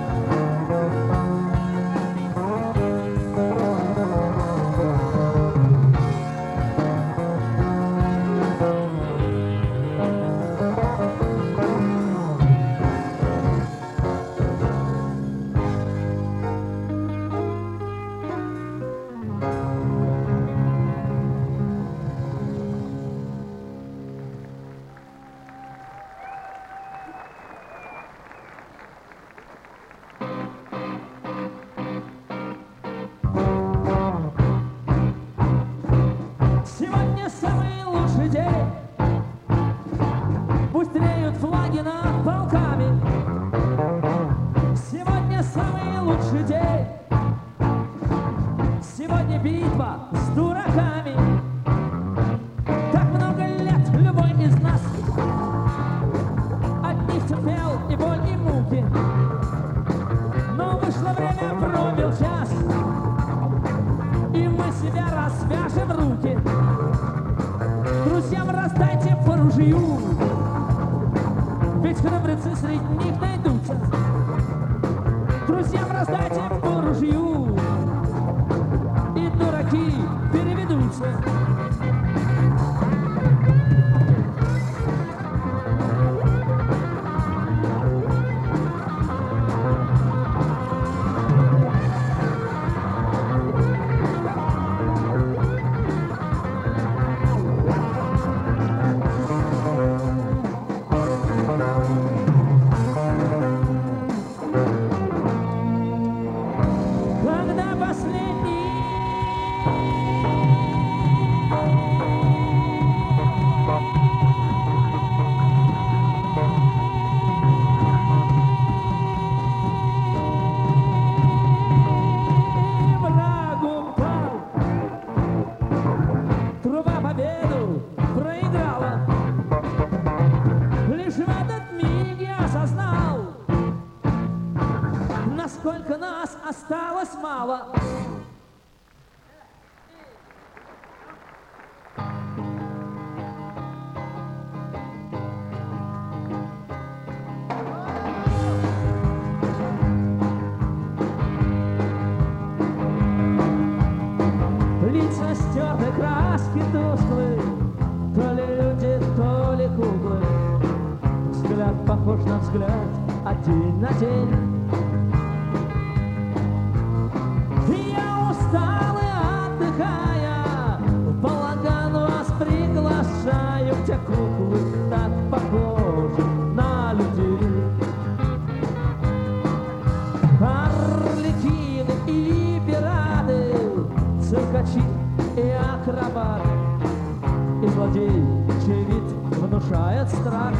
Сегодня самый лучший день, пусть тлеют флаги над полками. Сегодня самый лучший день, сегодня битва с дураками. Так много лет любой из нас от них терпел и боль, и муки. Но вышло время, пробил час, и мы себя развяжем руки. Друзьям раздайте по ружью, ведь храбрецы среди них найдутся. Друзьям раздайте по ружью, и дураки насколько нас осталось мало. Лица стерты, краски тусклые, то ли люди, то ли куклы. Взгляд похож на взгляд, а день на день. Я устал и отдыхая, в балаган вас приглашаю, где куклы так похожи на людей. Арлекины и пираты, циркачи и акробаты, и злодей, чей вид внушает страх.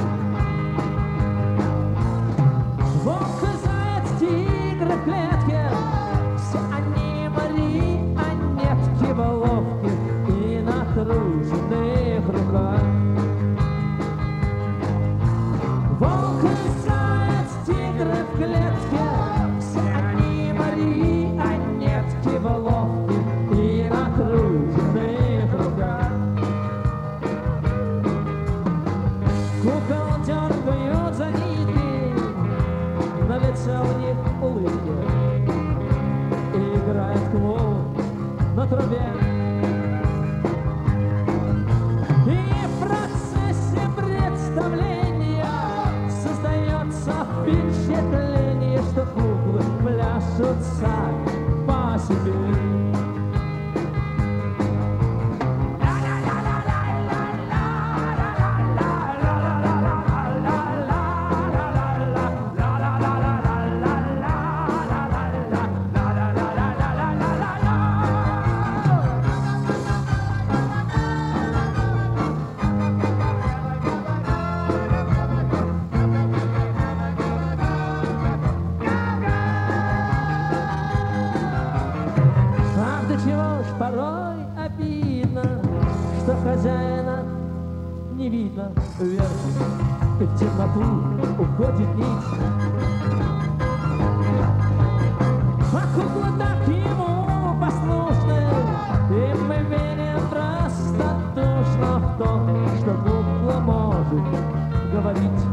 Волк и заяц, тигр в клетке, все они марионетки в ловких и натруженных руках. Волк и заяц, тигр в клетке, все они марионетки в ловких и натруженных руках. Кукол дергают за нитки, на лице у них улыбки, и играет клоун на трубе. И в процессе представления создается впечатление, что куклы пляшут сами по себе. Ах, до чего ж порой обидно, что хозяина не видно вверх, и в темноту уходит нить. А куклы так ему послушны, и мы верим простодушно в то, что кукла может говорить.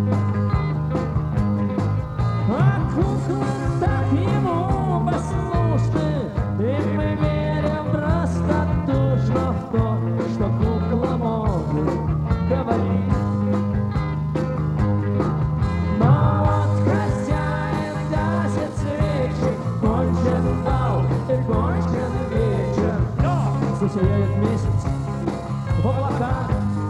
А куклы так ему послушны, и мы верим простодушно в то, что кукла может говорить. Но вот хозяин гасит свечи, кончен бал и кончен вечер. Засияет месяц в облаках,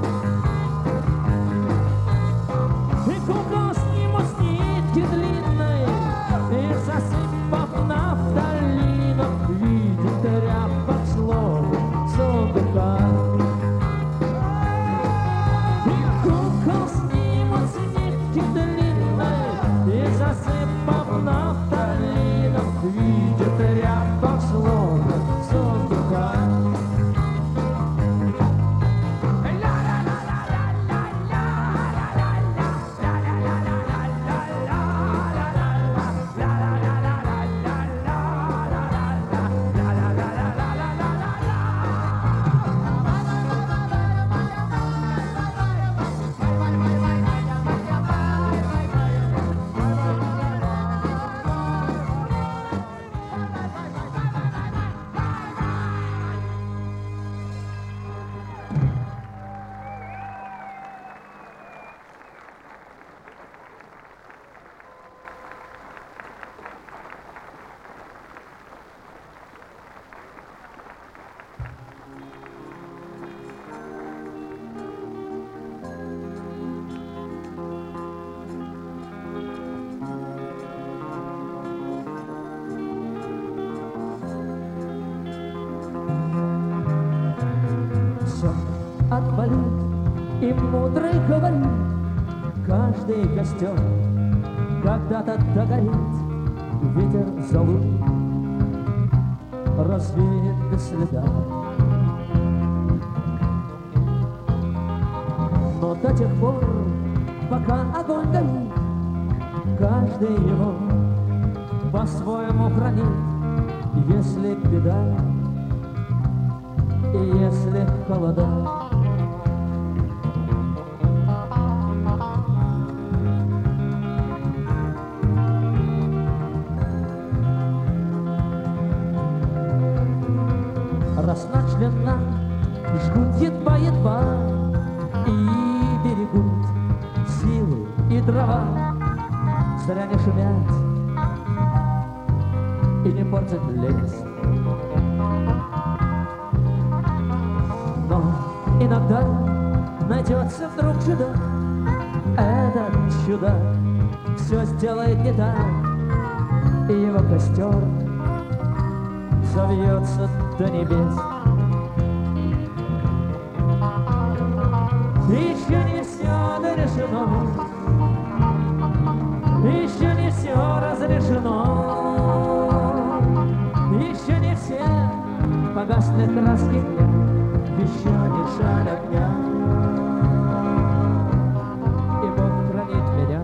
и кукла снимут с нитки длинной, и засыпав нафталином, видит тряпок словно сундука. И кукол снимут с нитки длинной, и засыпав нафталином, видит тряпок словно сундука. Отвалит, и мудрый говорит, каждый костер когда-то догорит, ветер зовут, развеет без следа. Но до тех пор, пока огонь горит, каждый его по-своему хранить, если беда и если холода. Раз начленно жгут едва-едва и берегут силы и дрова, зря не шумят и не портят лес. Но иногда найдется вдруг чудак, этот чудак все сделает не так, и его костер завьется до небес. Еще не все дорешено, еще не все разрешено, еще не все погасли краски дня, еще не жаль огня. И Бог хранит меня.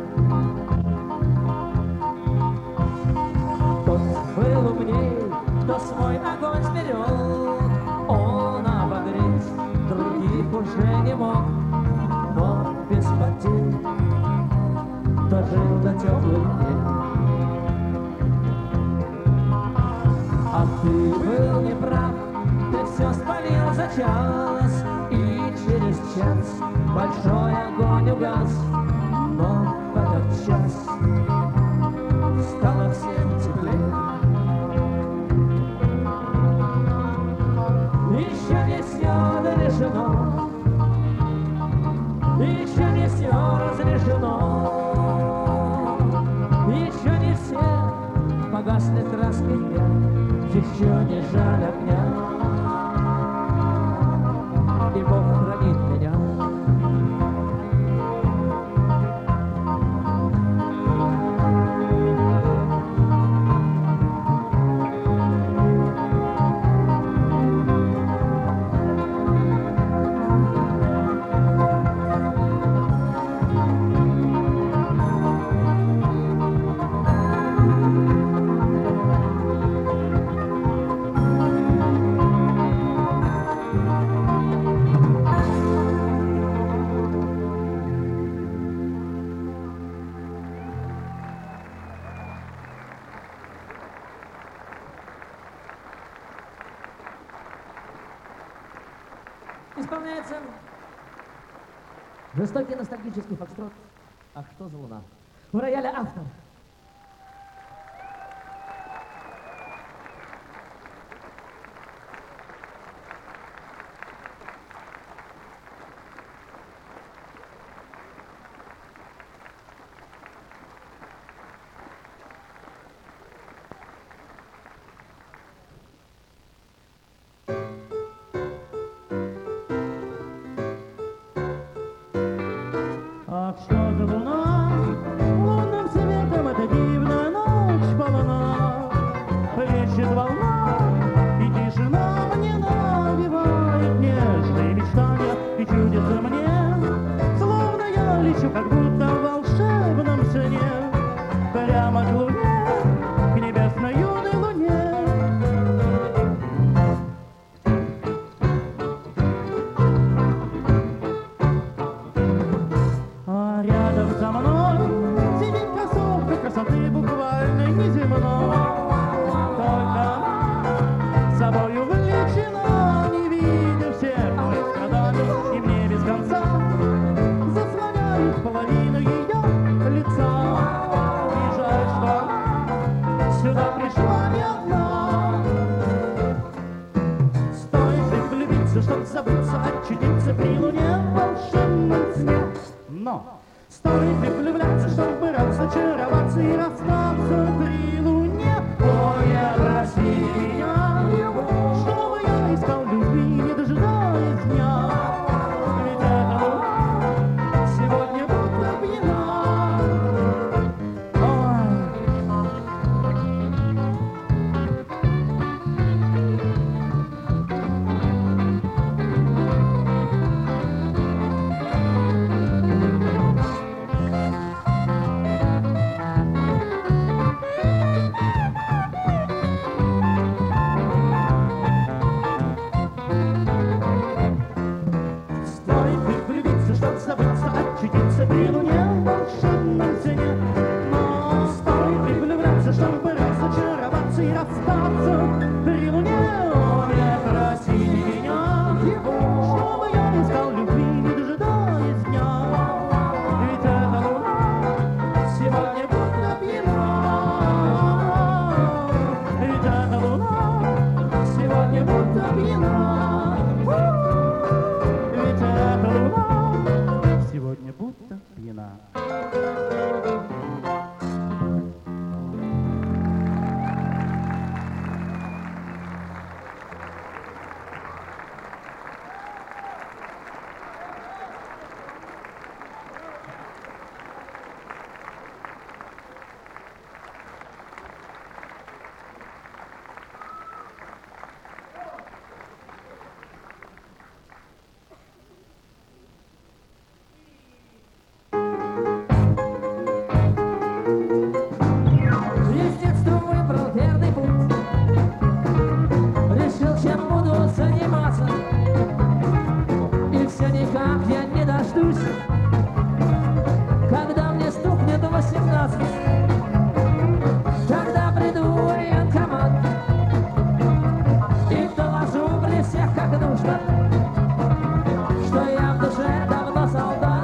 Тот был умней, кто свой огонь сберег, он обогреть других уже не мог, но без потерь дожил до теплых дней. А ты был неправ, ты все спалил за час, и через час большой огонь угас, но в этот час стало всем теплее. Еще не все дорешено, еще не все разрешено, еще не все погасли краски дня, еще не жаль огня, и Бог хранит меня. Исполняется жестокий ностальгический фокстрот «Ах, что за луна?» в рояле автор. Ах, что за луна, лунным светом чтобы разочароваться и расстаться. При луне не просили меня, чтобы я не искал любви, не дожидаясь дня. Ведь эта луна сегодня будто пьяна. Ведь эта луна сегодня будто пьяна. Ведь эта луна сегодня будто пьяна. Я с детства выбрал верный путь, решил, чем буду заниматься, и все никак я не дождусь, когда мне стукнет 18. Тогда приду в военкомат и доложу при всех, как нужно, что я в душе давно солдат,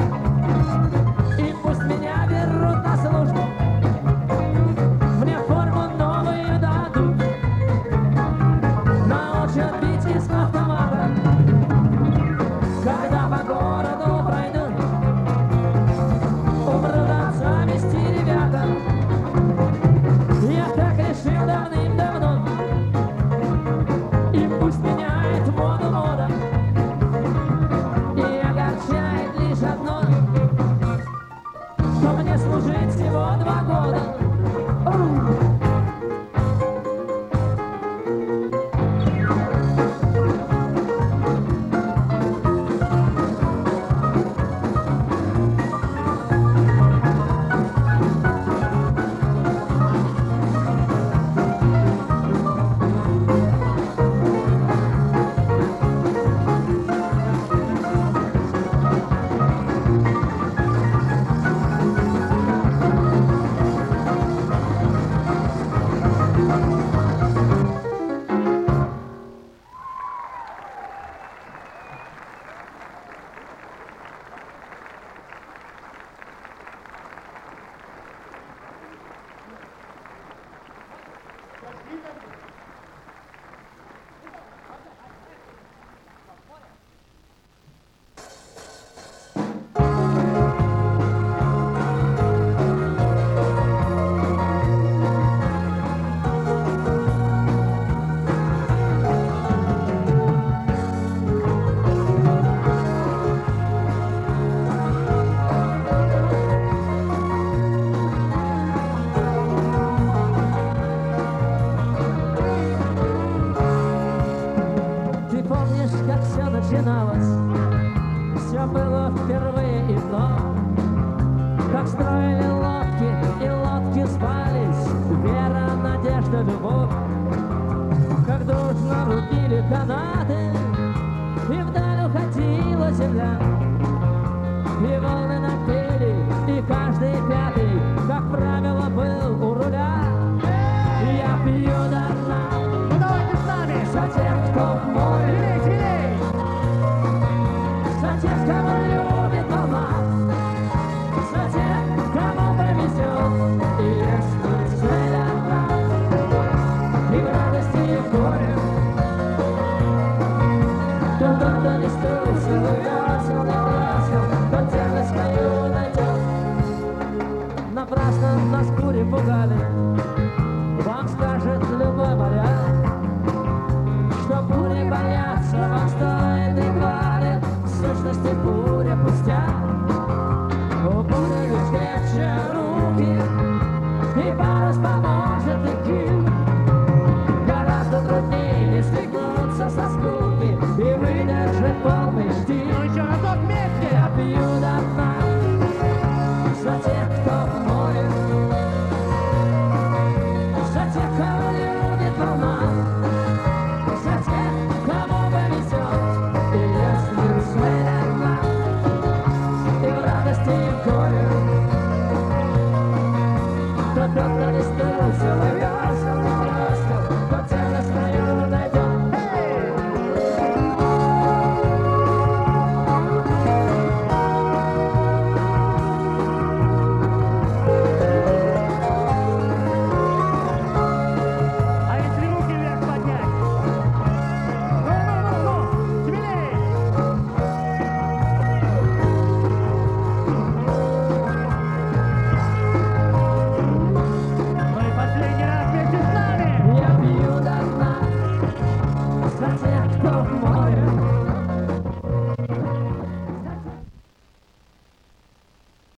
и пусть меня берут на службу. Мне форму новую дадут, научат бить из автомата. Когда по городу пройдут, умрут от зависти ребята. Я так решил давным-давно, и пусть меняет моду мода. И огорчает лишь одно, что мне служить всего 2 года. Ты помнишь, как все начиналось? Все было впервые и вновь. Как строили лодки, и лодки спались. Вера, надежда, любовь. Как дружно рубили канаты, и вдаль уходила земля. И волны напели, и каждый пятый, как правило, был у руля. Я пью до дна. Давайте с нами! За тех, кто в море. За тех, кого любит волна. За тех, кому повезет. И есть цель одна. И в радости, и в горе. Кто не строился, выбросил, не бросил, тот ценность свою найдет. Напрасно нас бури пугали. Вам скажет любой моряк, что бури боятся, вам стоит и говорит, в сущности буря пустяк. У бури лишь крепче руки, и парус по